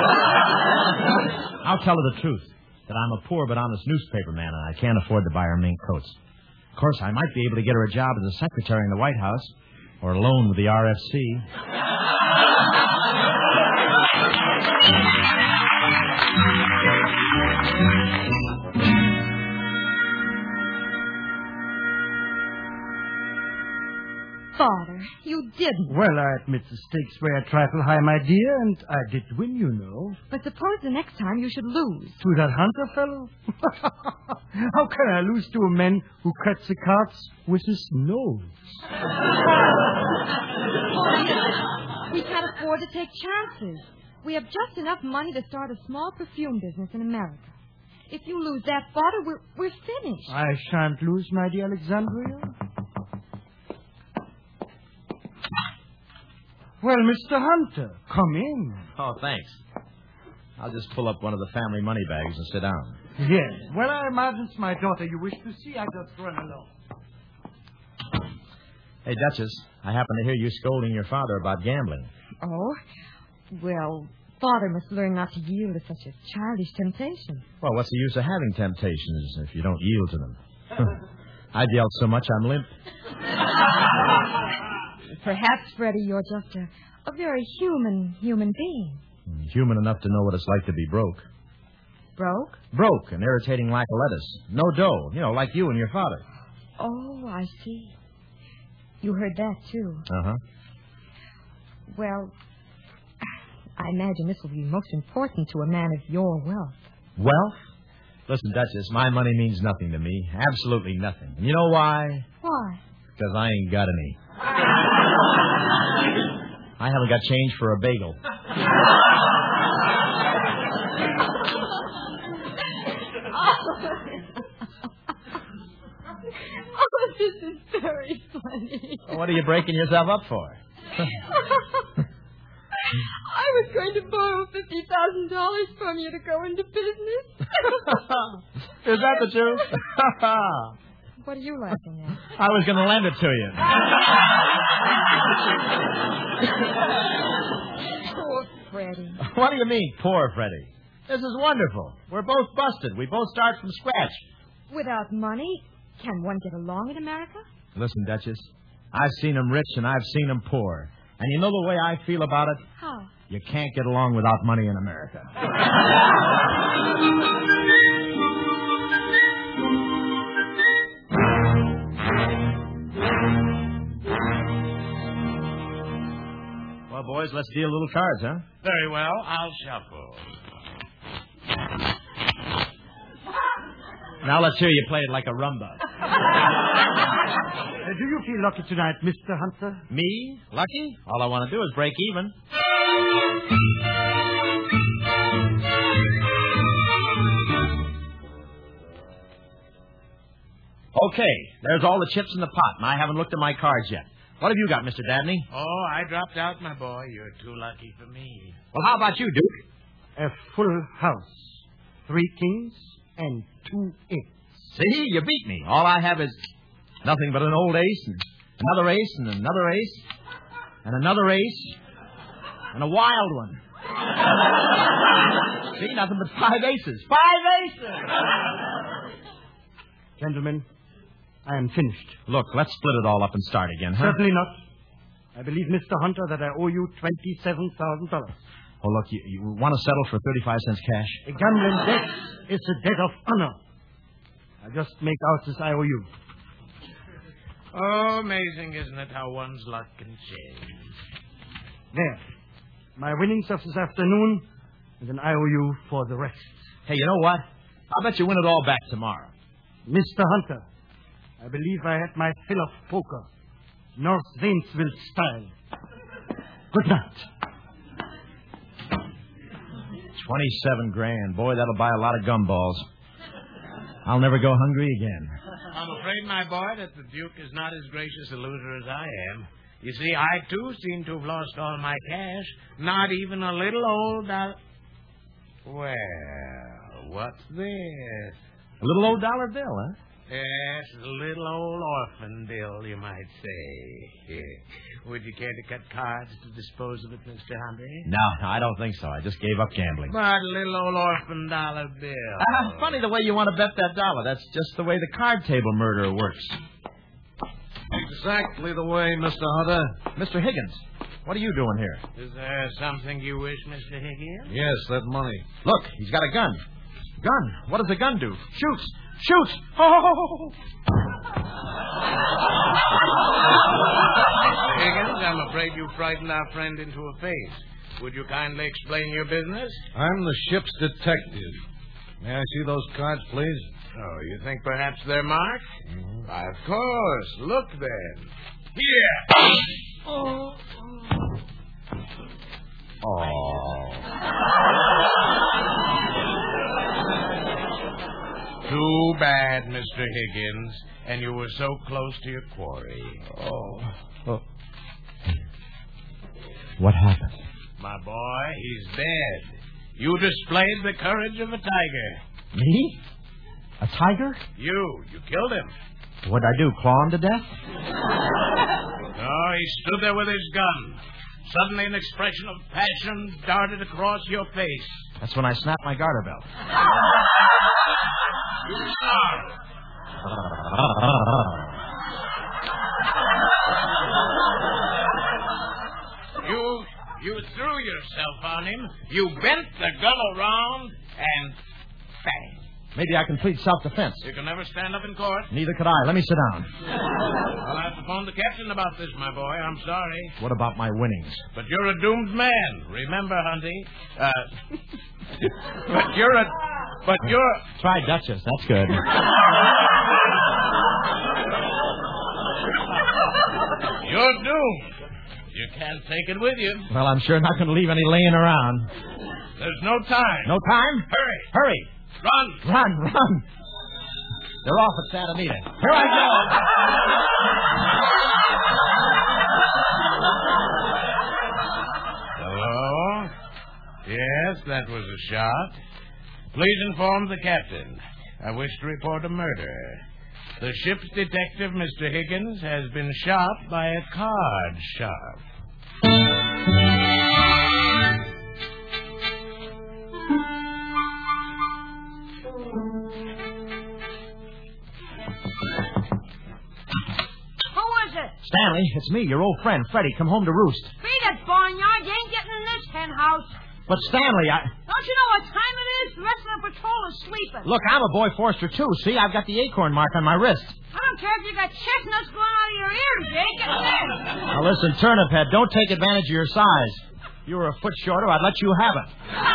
Speaker 3: I'll tell her the truth, that I'm a poor but honest newspaper man and I can't afford to buy her mink coats. Of course, I might be able to get her a job as a secretary in the White House or a loan with the R F C.
Speaker 4: Father, you didn't.
Speaker 10: Well, I admit the stakes were a trifle high, my dear, and I did win, you know.
Speaker 4: But suppose the next time you should lose.
Speaker 10: To that hunter fellow? How can I lose to a man who cuts the cards with his nose?
Speaker 4: We can't afford to take chances. We have just enough money to start a small perfume business in America. If you lose that, Father, we're, we're finished.
Speaker 10: I shan't lose, my dear Alexandria. Well, Mister Hunter, come in.
Speaker 3: Oh, thanks. I'll just pull up one of the family money bags and sit down.
Speaker 10: Yes. Well, I imagine it's my daughter you wish to see. I just run along.
Speaker 3: Hey, Duchess, I happen to hear you scolding your father about gambling.
Speaker 4: Oh? Well, Father must learn not to yield to such a childish temptation.
Speaker 3: Well, what's the use of having temptations if you don't yield to them? I've yelled so much I'm limp.
Speaker 4: Perhaps, Freddie, you're just a, a very human human being.
Speaker 3: Human enough to know what it's like to be broke.
Speaker 4: Broke?
Speaker 3: Broke, an irritating lack of lettuce. No dough, you know, like you and your father.
Speaker 4: Oh, I see. You heard that, too.
Speaker 3: Uh-huh.
Speaker 4: Well, I imagine this will be most important to a man of your wealth.
Speaker 3: Wealth? Listen, Duchess, my money means nothing to me. Absolutely nothing. And you know why?
Speaker 4: Why?
Speaker 3: Because I ain't got any. I haven't got change for a bagel.
Speaker 4: Oh, this is very funny.
Speaker 3: What are you breaking yourself up for?
Speaker 4: I was going to borrow fifty thousand dollars from you to go into business.
Speaker 3: Is that the truth?
Speaker 4: What are you laughing at?
Speaker 3: I was going to lend it to you.
Speaker 4: Poor Freddie.
Speaker 3: What do you mean, poor Freddie? This is wonderful. We're both busted. We both start from scratch.
Speaker 4: Without money, can one get along in America?
Speaker 3: Listen, Duchess, I've seen them rich and I've seen them poor. And you know the way I feel about it?
Speaker 4: How?
Speaker 3: You can't get along without money in America. Well, boys, let's deal little cards, huh?
Speaker 9: Very well. I'll shuffle.
Speaker 3: Now let's hear you play it like a rumba.
Speaker 10: Uh, do you feel lucky tonight, Mister Hunter?
Speaker 3: Me? Lucky? All I want to do is break even. Okay, there's all the chips in the pot, and I haven't looked at my cards yet. What have you got, Mister Dabney?
Speaker 9: Oh, I dropped out, my boy. You're too lucky for me.
Speaker 3: Well, how about you, Duke?
Speaker 10: A full house. Three kings and two eights.
Speaker 3: See, you beat me. All I have is nothing but an old ace, and another ace, and another ace, and another ace, and a wild one. See, nothing but five aces. Five aces!
Speaker 10: Gentlemen, I am finished.
Speaker 3: Look, let's split it all up and start again, huh?
Speaker 10: Certainly not. I believe, Mister Hunter, that I owe you twenty-seven thousand dollars.
Speaker 3: Oh, look, you, you want to settle for thirty-five cents cash?
Speaker 10: A gambling debt is a debt of honor. I just make out this I O U.
Speaker 9: Oh, amazing, isn't it, how one's luck can change?
Speaker 10: There. My winnings of this afternoon and an I O U for the rest.
Speaker 3: Hey, you know what? I'll bet you win it all back tomorrow.
Speaker 10: Mister Hunter, I believe I had my fill of poker. North Zanesville style. Good night.
Speaker 3: Twenty-seven grand. Boy, that'll buy a lot of gumballs. I'll never go hungry again.
Speaker 9: I'm afraid, my boy, that the Duke is not as gracious a loser as I am. You see, I, too, seem to have lost all my cash. Not even a little old dollar. Well, what's this?
Speaker 3: A little old dollar bill, huh?
Speaker 9: Yes, a little old orphan bill, you might say. Would you care to cut cards to dispose of it, Mister Hunter?
Speaker 3: No, no, I don't think so. I just gave up gambling.
Speaker 9: But a little old orphan dollar bill.
Speaker 3: Uh, funny the way you want to bet that dollar. That's just the way the card table murderer works.
Speaker 11: Exactly the way, Mister Hunter.
Speaker 3: Mister Higgins, what are you doing here?
Speaker 9: Is there something you wish, Mister Higgins?
Speaker 11: Yes, that money.
Speaker 3: Look, he's got a gun. Gun? What does the gun do? Shoots! Shoots! Oh!
Speaker 9: Mister Higgins, I'm afraid you frightened our friend into a faint. Would you kindly explain your business?
Speaker 11: I'm the ship's detective. May I see those cards, please?
Speaker 9: Oh, you think perhaps they're marked?
Speaker 11: Mm-hmm.
Speaker 9: Why, of course. Look then. Here.
Speaker 3: Oh.
Speaker 9: Too bad, Mister Higgins. And you were so close to your quarry.
Speaker 3: Oh. Oh. What happened?
Speaker 9: My boy, he's dead. You displayed the courage of a tiger.
Speaker 3: Me? A tiger?
Speaker 9: You. You killed him.
Speaker 3: What'd I do, claw him to death?
Speaker 9: Oh, he stood there with his gun. Suddenly an expression of passion darted across your face.
Speaker 3: That's when I snapped my garter belt.
Speaker 9: You snarled. You, you threw yourself on him. You bent the gun around and bang.
Speaker 3: Maybe I can plead self-defense.
Speaker 9: You can never stand up in court.
Speaker 3: Neither could I. Let me sit down.
Speaker 9: I'll have to phone the captain about this, my boy. I'm sorry.
Speaker 3: What about my winnings?
Speaker 9: But you're a doomed man. Remember, Hunty. Uh, but you're a... But you're...
Speaker 3: Try Duchess. That's good.
Speaker 9: You're doomed. You can't take it with you.
Speaker 3: Well, I'm sure not going to leave any laying around.
Speaker 9: There's no time.
Speaker 3: No time?
Speaker 9: Hurry.
Speaker 3: Hurry.
Speaker 9: Run.
Speaker 3: Run, run. They're off at Santa Anita. Here I
Speaker 9: go. Hello? Yes, that was a shot. Please inform the captain. I wish to report a murder. The ship's detective, Mister Higgins, has been shot by a card sharp.
Speaker 3: Stanley, it's me, your old friend, Freddie. Come home to roost.
Speaker 8: Beat it, barnyard. You ain't getting in this hen house.
Speaker 3: But, Stanley, I...
Speaker 8: Don't you know what time it is? The rest of the patrol is sleeping.
Speaker 3: Look, I'm a boy Forster, too. See, I've got the acorn mark on my wrist.
Speaker 8: I don't care if you got chestnuts going out of your ears. You ain't getting in.
Speaker 3: Now, listen, Turnip Head, don't take advantage of your size. If you were a foot shorter, I'd let you have it.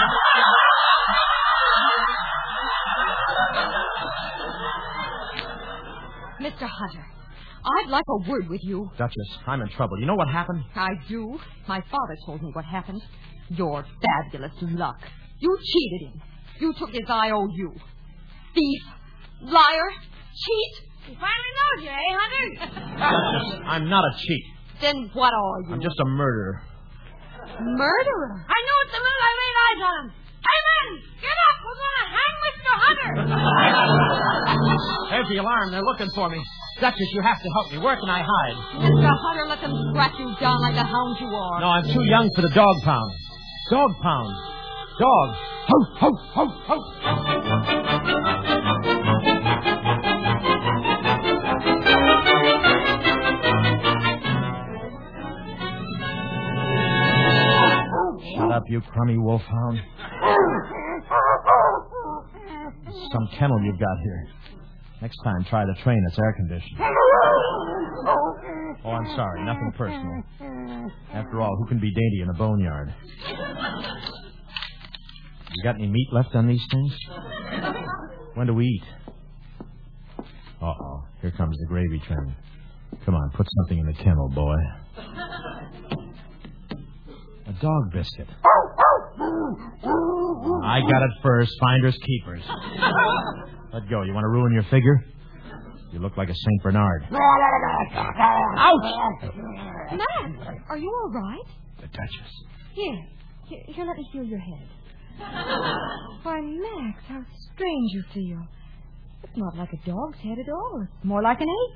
Speaker 4: Mister Hunter, I'd like a word with you.
Speaker 3: Duchess, I'm in trouble. You know what happened?
Speaker 4: I do. My father told me what happened. Your fabulous luck. You cheated him. You took his I O U. Thief. Liar. Cheat.
Speaker 8: He finally knows you, eh, Hunter?
Speaker 3: Duchess, I'm not a cheat.
Speaker 4: Then what are you?
Speaker 3: I'm just a murderer.
Speaker 4: Murderer?
Speaker 8: I knew it the minute I laid eyes on him. Hey, men, get up. We're going to hang Mister Hunter.
Speaker 3: There's the alarm. They're looking for me. Duchess, you have to help me. Where can I hide?
Speaker 4: Mister Hunter, let them scratch you down like the hound you are.
Speaker 3: No, I'm too young for the dog pound. Dog pound. Dog. Ho, ho, ho, ho. Shut up, you crummy wolfhound. Some kennel you've got here. Next time, try the train that's air-conditioned. Oh, I'm sorry. Nothing personal. After all, who can be dainty in a boneyard? You got any meat left on these things? When do we eat? Uh-oh. Here comes the gravy train. Come on, put something in the kennel, boy. A dog biscuit. I got it first. Finders keepers. Let go. You want to ruin your figure? You look like a Saint Bernard. Ouch!
Speaker 4: Max, are you all right?
Speaker 3: The Duchess.
Speaker 4: Here. Here, here let me feel your head. Why, Max, how strange you feel. It's not like a dog's head at all. It's more like an ape.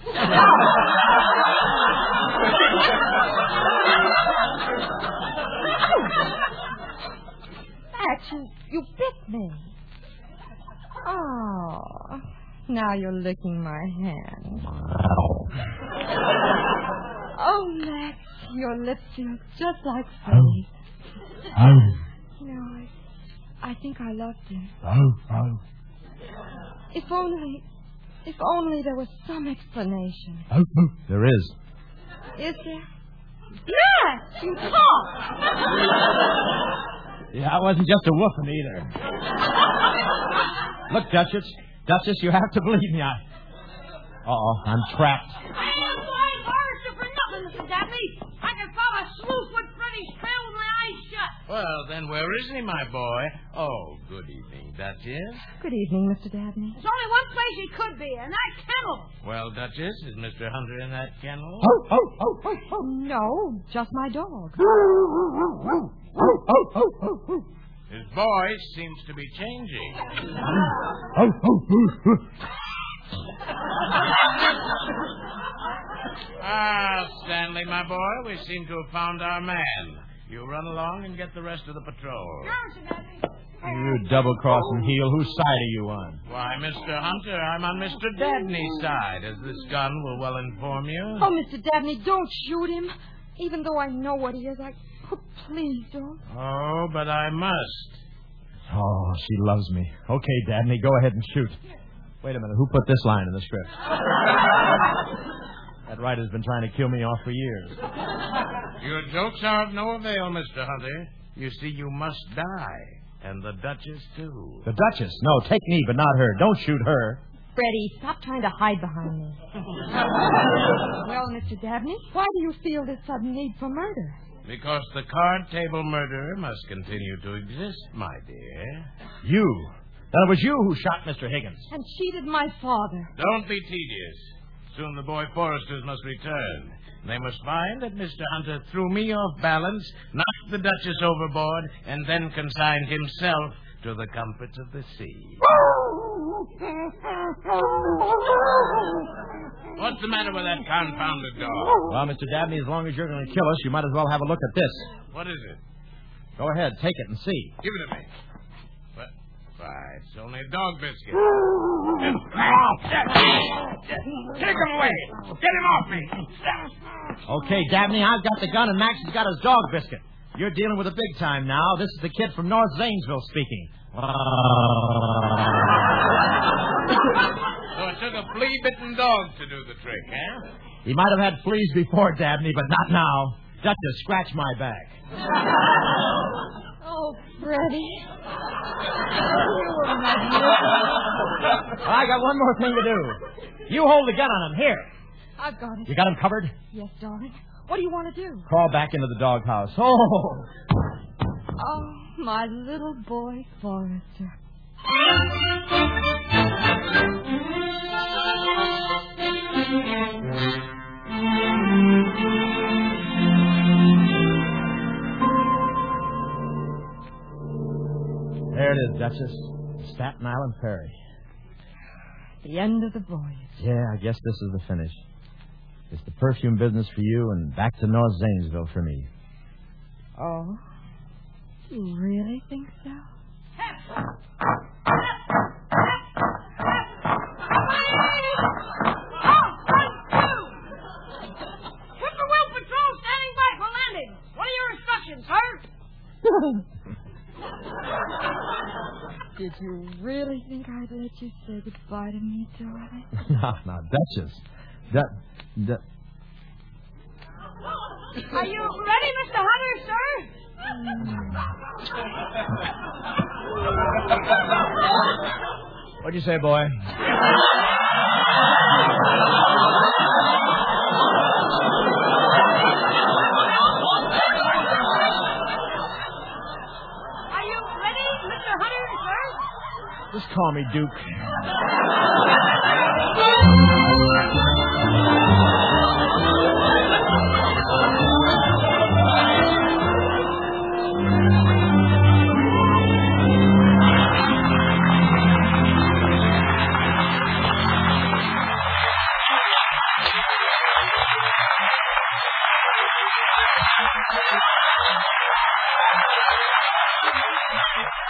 Speaker 4: Max, you, you bit me. Oh, now you're licking my hand. Oh, Max, your lips feel just like Freddy's. You know, I, I think I loved him. If only, if only there was some explanation.
Speaker 3: There is.
Speaker 4: Is there? Yes, you talk.
Speaker 3: Yeah, I wasn't just a woofing either. Look, Duchess. Duchess, you have to believe me. I... Uh-oh, I'm trapped.
Speaker 8: I ain't blind Forrester for nothing, Mister Dabney. I can follow Slewfoot Freddy's trail with my eyes shut.
Speaker 9: Well, then where isn't he, my boy? Oh, good evening, Duchess.
Speaker 4: Good evening, Mister Dabney.
Speaker 8: There's only one place he could be, and that kennel.
Speaker 9: Well, Duchess, is Mister Hunter in that kennel?
Speaker 4: Oh, oh, oh, oh, oh. No, just my dog.
Speaker 9: His voice seems to be changing. Ah, Stanley, my boy, we seem to have found our man. You run along and get the rest of the patrol.
Speaker 8: Sure, Mister Dabney.
Speaker 3: You double-crossing heel. Whose side are you on?
Speaker 9: Why, Mister Hunter, I'm on Mister Dabney's side, as this gun will well inform you.
Speaker 4: Oh, Mister Dabney, don't shoot him. Even though I know what he is, I... Oh, please don't.
Speaker 9: Oh, but I must.
Speaker 3: Oh, she loves me. Okay, Dabney, go ahead and shoot. Wait a minute, who put this line in the script? That writer's been trying to kill me off for years.
Speaker 9: Your jokes are of no avail, Mister Hunter. You see, you must die. And the Duchess, too.
Speaker 3: The Duchess? No, take me, but not her. Don't shoot her.
Speaker 4: Freddie, stop trying to hide behind me. Well, Mister Dabney, why do you feel this sudden need for murder?
Speaker 9: Because the card table murderer must continue to exist, my dear.
Speaker 3: You? Then it was you who shot Mister Higgins.
Speaker 4: And cheated my father.
Speaker 9: Don't be tedious. Soon the boy Forresters must return. They must find that Mister Hunter threw me off balance, knocked the Duchess overboard, and then consigned himself to the comforts of the sea. What's the matter with that confounded dog?
Speaker 3: Well, Mister Dabney, as long as you're going to kill us, you might as well have a look at this.
Speaker 9: What is it?
Speaker 3: Go ahead, take it and see.
Speaker 9: Give it to me. What? Why, it's only a dog biscuit. Take him away. Get him off me.
Speaker 3: Okay, Dabney, I've got the gun and Max has got his dog biscuit. You're dealing with a big time now. This is the kid from North Zanesville speaking.
Speaker 9: So it took a flea-bitten dog to do the trick, eh?
Speaker 3: He might have had fleas before, Dabney, but not now. Duchess, scratch my back.
Speaker 4: Oh, Freddie.
Speaker 3: I got one more thing to do. You hold the gun on him. Here.
Speaker 4: I've got it.
Speaker 3: You got him covered?
Speaker 4: Yes, darling. What do you want to do?
Speaker 3: Crawl back into the doghouse. Oh.
Speaker 4: Oh, my little boy Forrester.
Speaker 3: There it is, Duchess. Staten Island Ferry.
Speaker 4: The end of the voyage.
Speaker 3: Yeah, I guess this is the finish. It's the perfume business for you and back to North Zanesville for me.
Speaker 4: Oh? You really think so?
Speaker 8: Whippoorwill Patrol standing by for landing. What are your instructions, sir?
Speaker 4: Did you really think I'd let you say goodbye to me, darling?
Speaker 3: No, no, Duchess. Du- du-
Speaker 8: Are you ready, Mister Hunter, sir?
Speaker 3: What'd you say, boy?
Speaker 8: Are you ready, Mister Hunter, sir?
Speaker 3: Just call me Duke.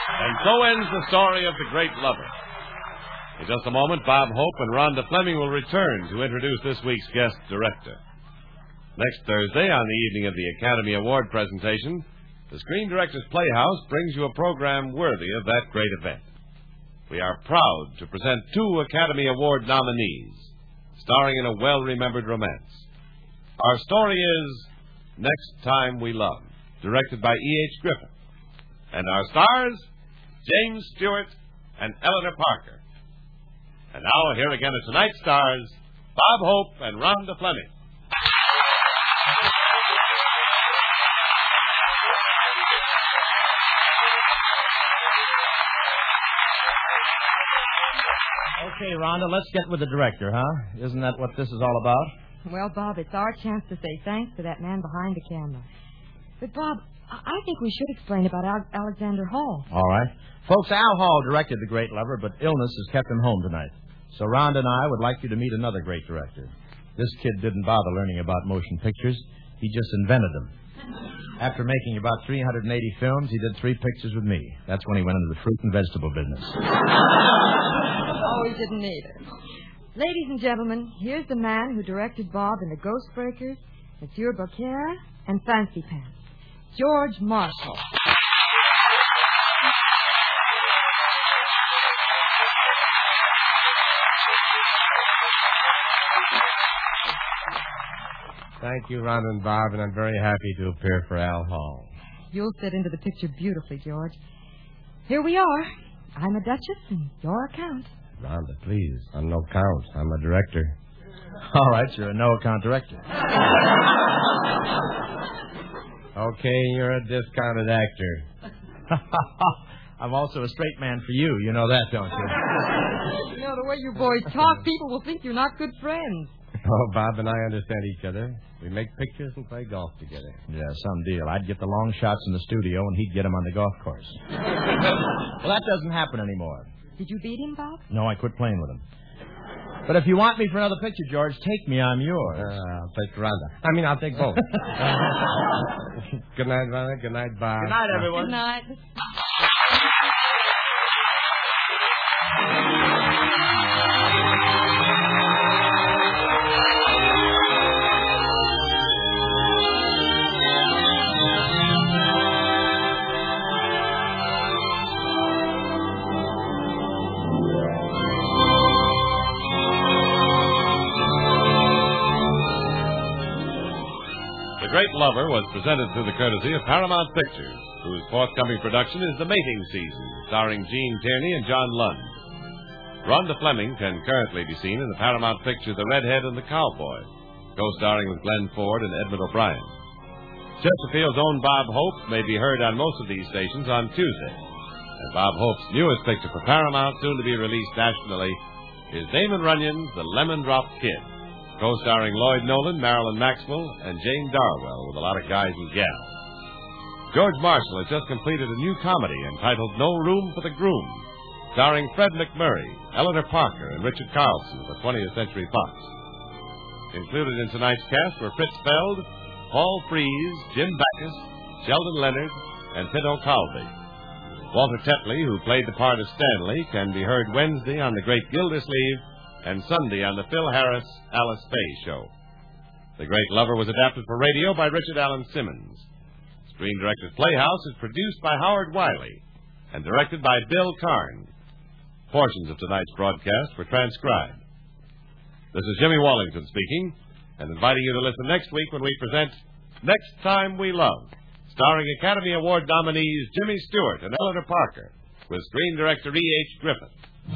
Speaker 2: And so ends the story of The Great Lover. In just a moment, Bob Hope and Rhonda Fleming will return to introduce this week's guest director. Next Thursday, on the evening of the Academy Award presentation, the Screen Directors Playhouse brings you a program worthy of that great event. We are proud to present two Academy Award nominees, starring in a well-remembered romance. Our story is Next Time We Love, directed by E H. Griffith. And our stars, James Stewart and Eleanor Parker. And now, here again are tonight's stars, Bob Hope and Rhonda Fleming.
Speaker 3: Okay, Rhonda, let's get with the director, huh? Isn't that what this is all about?
Speaker 4: Well, Bob, it's our chance to say thanks to that man behind the camera. But, Bob, I think we should explain about Al- Alexander Hall.
Speaker 3: All right. Folks, Al Hall directed The Great Lover, but illness has kept him home tonight. So Rhonda and I would like you to meet another great director. This kid didn't bother learning about motion pictures. He just invented them. After making about three hundred eighty films, he did three pictures with me. That's when he went into the fruit and vegetable business.
Speaker 4: Oh, he didn't either. Ladies and gentlemen, here's the man who directed Bob in The Ghostbreakers, Monsieur Beaucaire, and Fancy Pants, George Marshall.
Speaker 12: Thank you, Ron and Bob, and I'm very happy to appear for Al Hall.
Speaker 4: You'll fit into the picture beautifully, George. Here we are. I'm a duchess, and you're a count.
Speaker 12: Rhonda, please. I'm no count. I'm a director.
Speaker 3: All right, you're a no-account director.
Speaker 12: Okay, you're a discounted actor.
Speaker 3: I'm also a straight man for you. You know that, don't you?
Speaker 4: You know, the way you boys talk, people will think you're not good friends.
Speaker 12: Oh, Bob and I understand each other. We make pictures and play golf together.
Speaker 3: Yeah, some deal. I'd get the long shots in the studio, and he'd get them on the golf course. Well, that doesn't happen anymore.
Speaker 4: Did you beat him, Bob?
Speaker 3: No, I quit playing with him. But if you want me for another picture, George, take me. I'm yours.
Speaker 12: Uh, I'll take Rhonda. I mean, I'll take both. Good night, Rhonda. Good night, Bob.
Speaker 3: Good night, everyone.
Speaker 4: Good night.
Speaker 2: The Great Lover was presented through the courtesy of Paramount Pictures, whose forthcoming production is The Mating Season, starring Gene Tierney and John Lund. Rhonda Fleming can currently be seen in the Paramount picture The Redhead and the Cowboy, co-starring with Glenn Ford and Edmund O'Brien. Chesterfield's own Bob Hope may be heard on most of these stations on Tuesday. And Bob Hope's newest picture for Paramount, soon to be released nationally, is Damon Runyon's The Lemon Drop Kid, co-starring Lloyd Nolan, Marilyn Maxwell, and Jane Darwell, with a lot of guys and gals. George Marshall has just completed a new comedy entitled No Room for the Groom, starring Fred McMurray, Eleanor Parker, and Richard Carlson of the twentieth Century Fox. Included in tonight's cast were Fritz Feld, Paul Frees, Jim Backus, Sheldon Leonard, and Pinto Calvi. Walter Tetley, who played the part of Stanley, can be heard Wednesday on The Great Gildersleeve and Sunday on the Phil Harris Alice Faye Show. The Great Lover was adapted for radio by Richard Allen Simmons. Screen Directors Playhouse is produced by Howard Wiley and directed by Bill Karn. Portions of tonight's broadcast were transcribed. This is Jimmy Wallington speaking, and inviting you to listen next week when we present Next Time We Love, starring Academy Award nominees Jimmy Stewart and Eleanor Parker, with Screen Director E H. Griffith.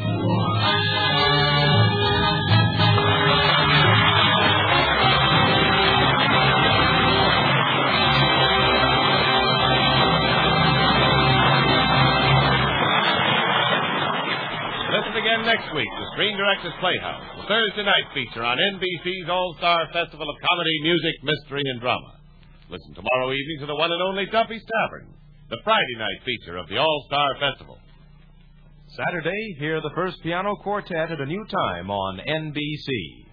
Speaker 2: Listen again next week to Screen Directors Playhouse, the Thursday night feature on N B C's All-Star Festival of Comedy, Music, Mystery, and Drama. Listen tomorrow evening to the one and only Duffy's Tavern, the Friday night feature of the All-Star Festival.
Speaker 13: Saturday, hear the first piano quartet at a new time on N B C.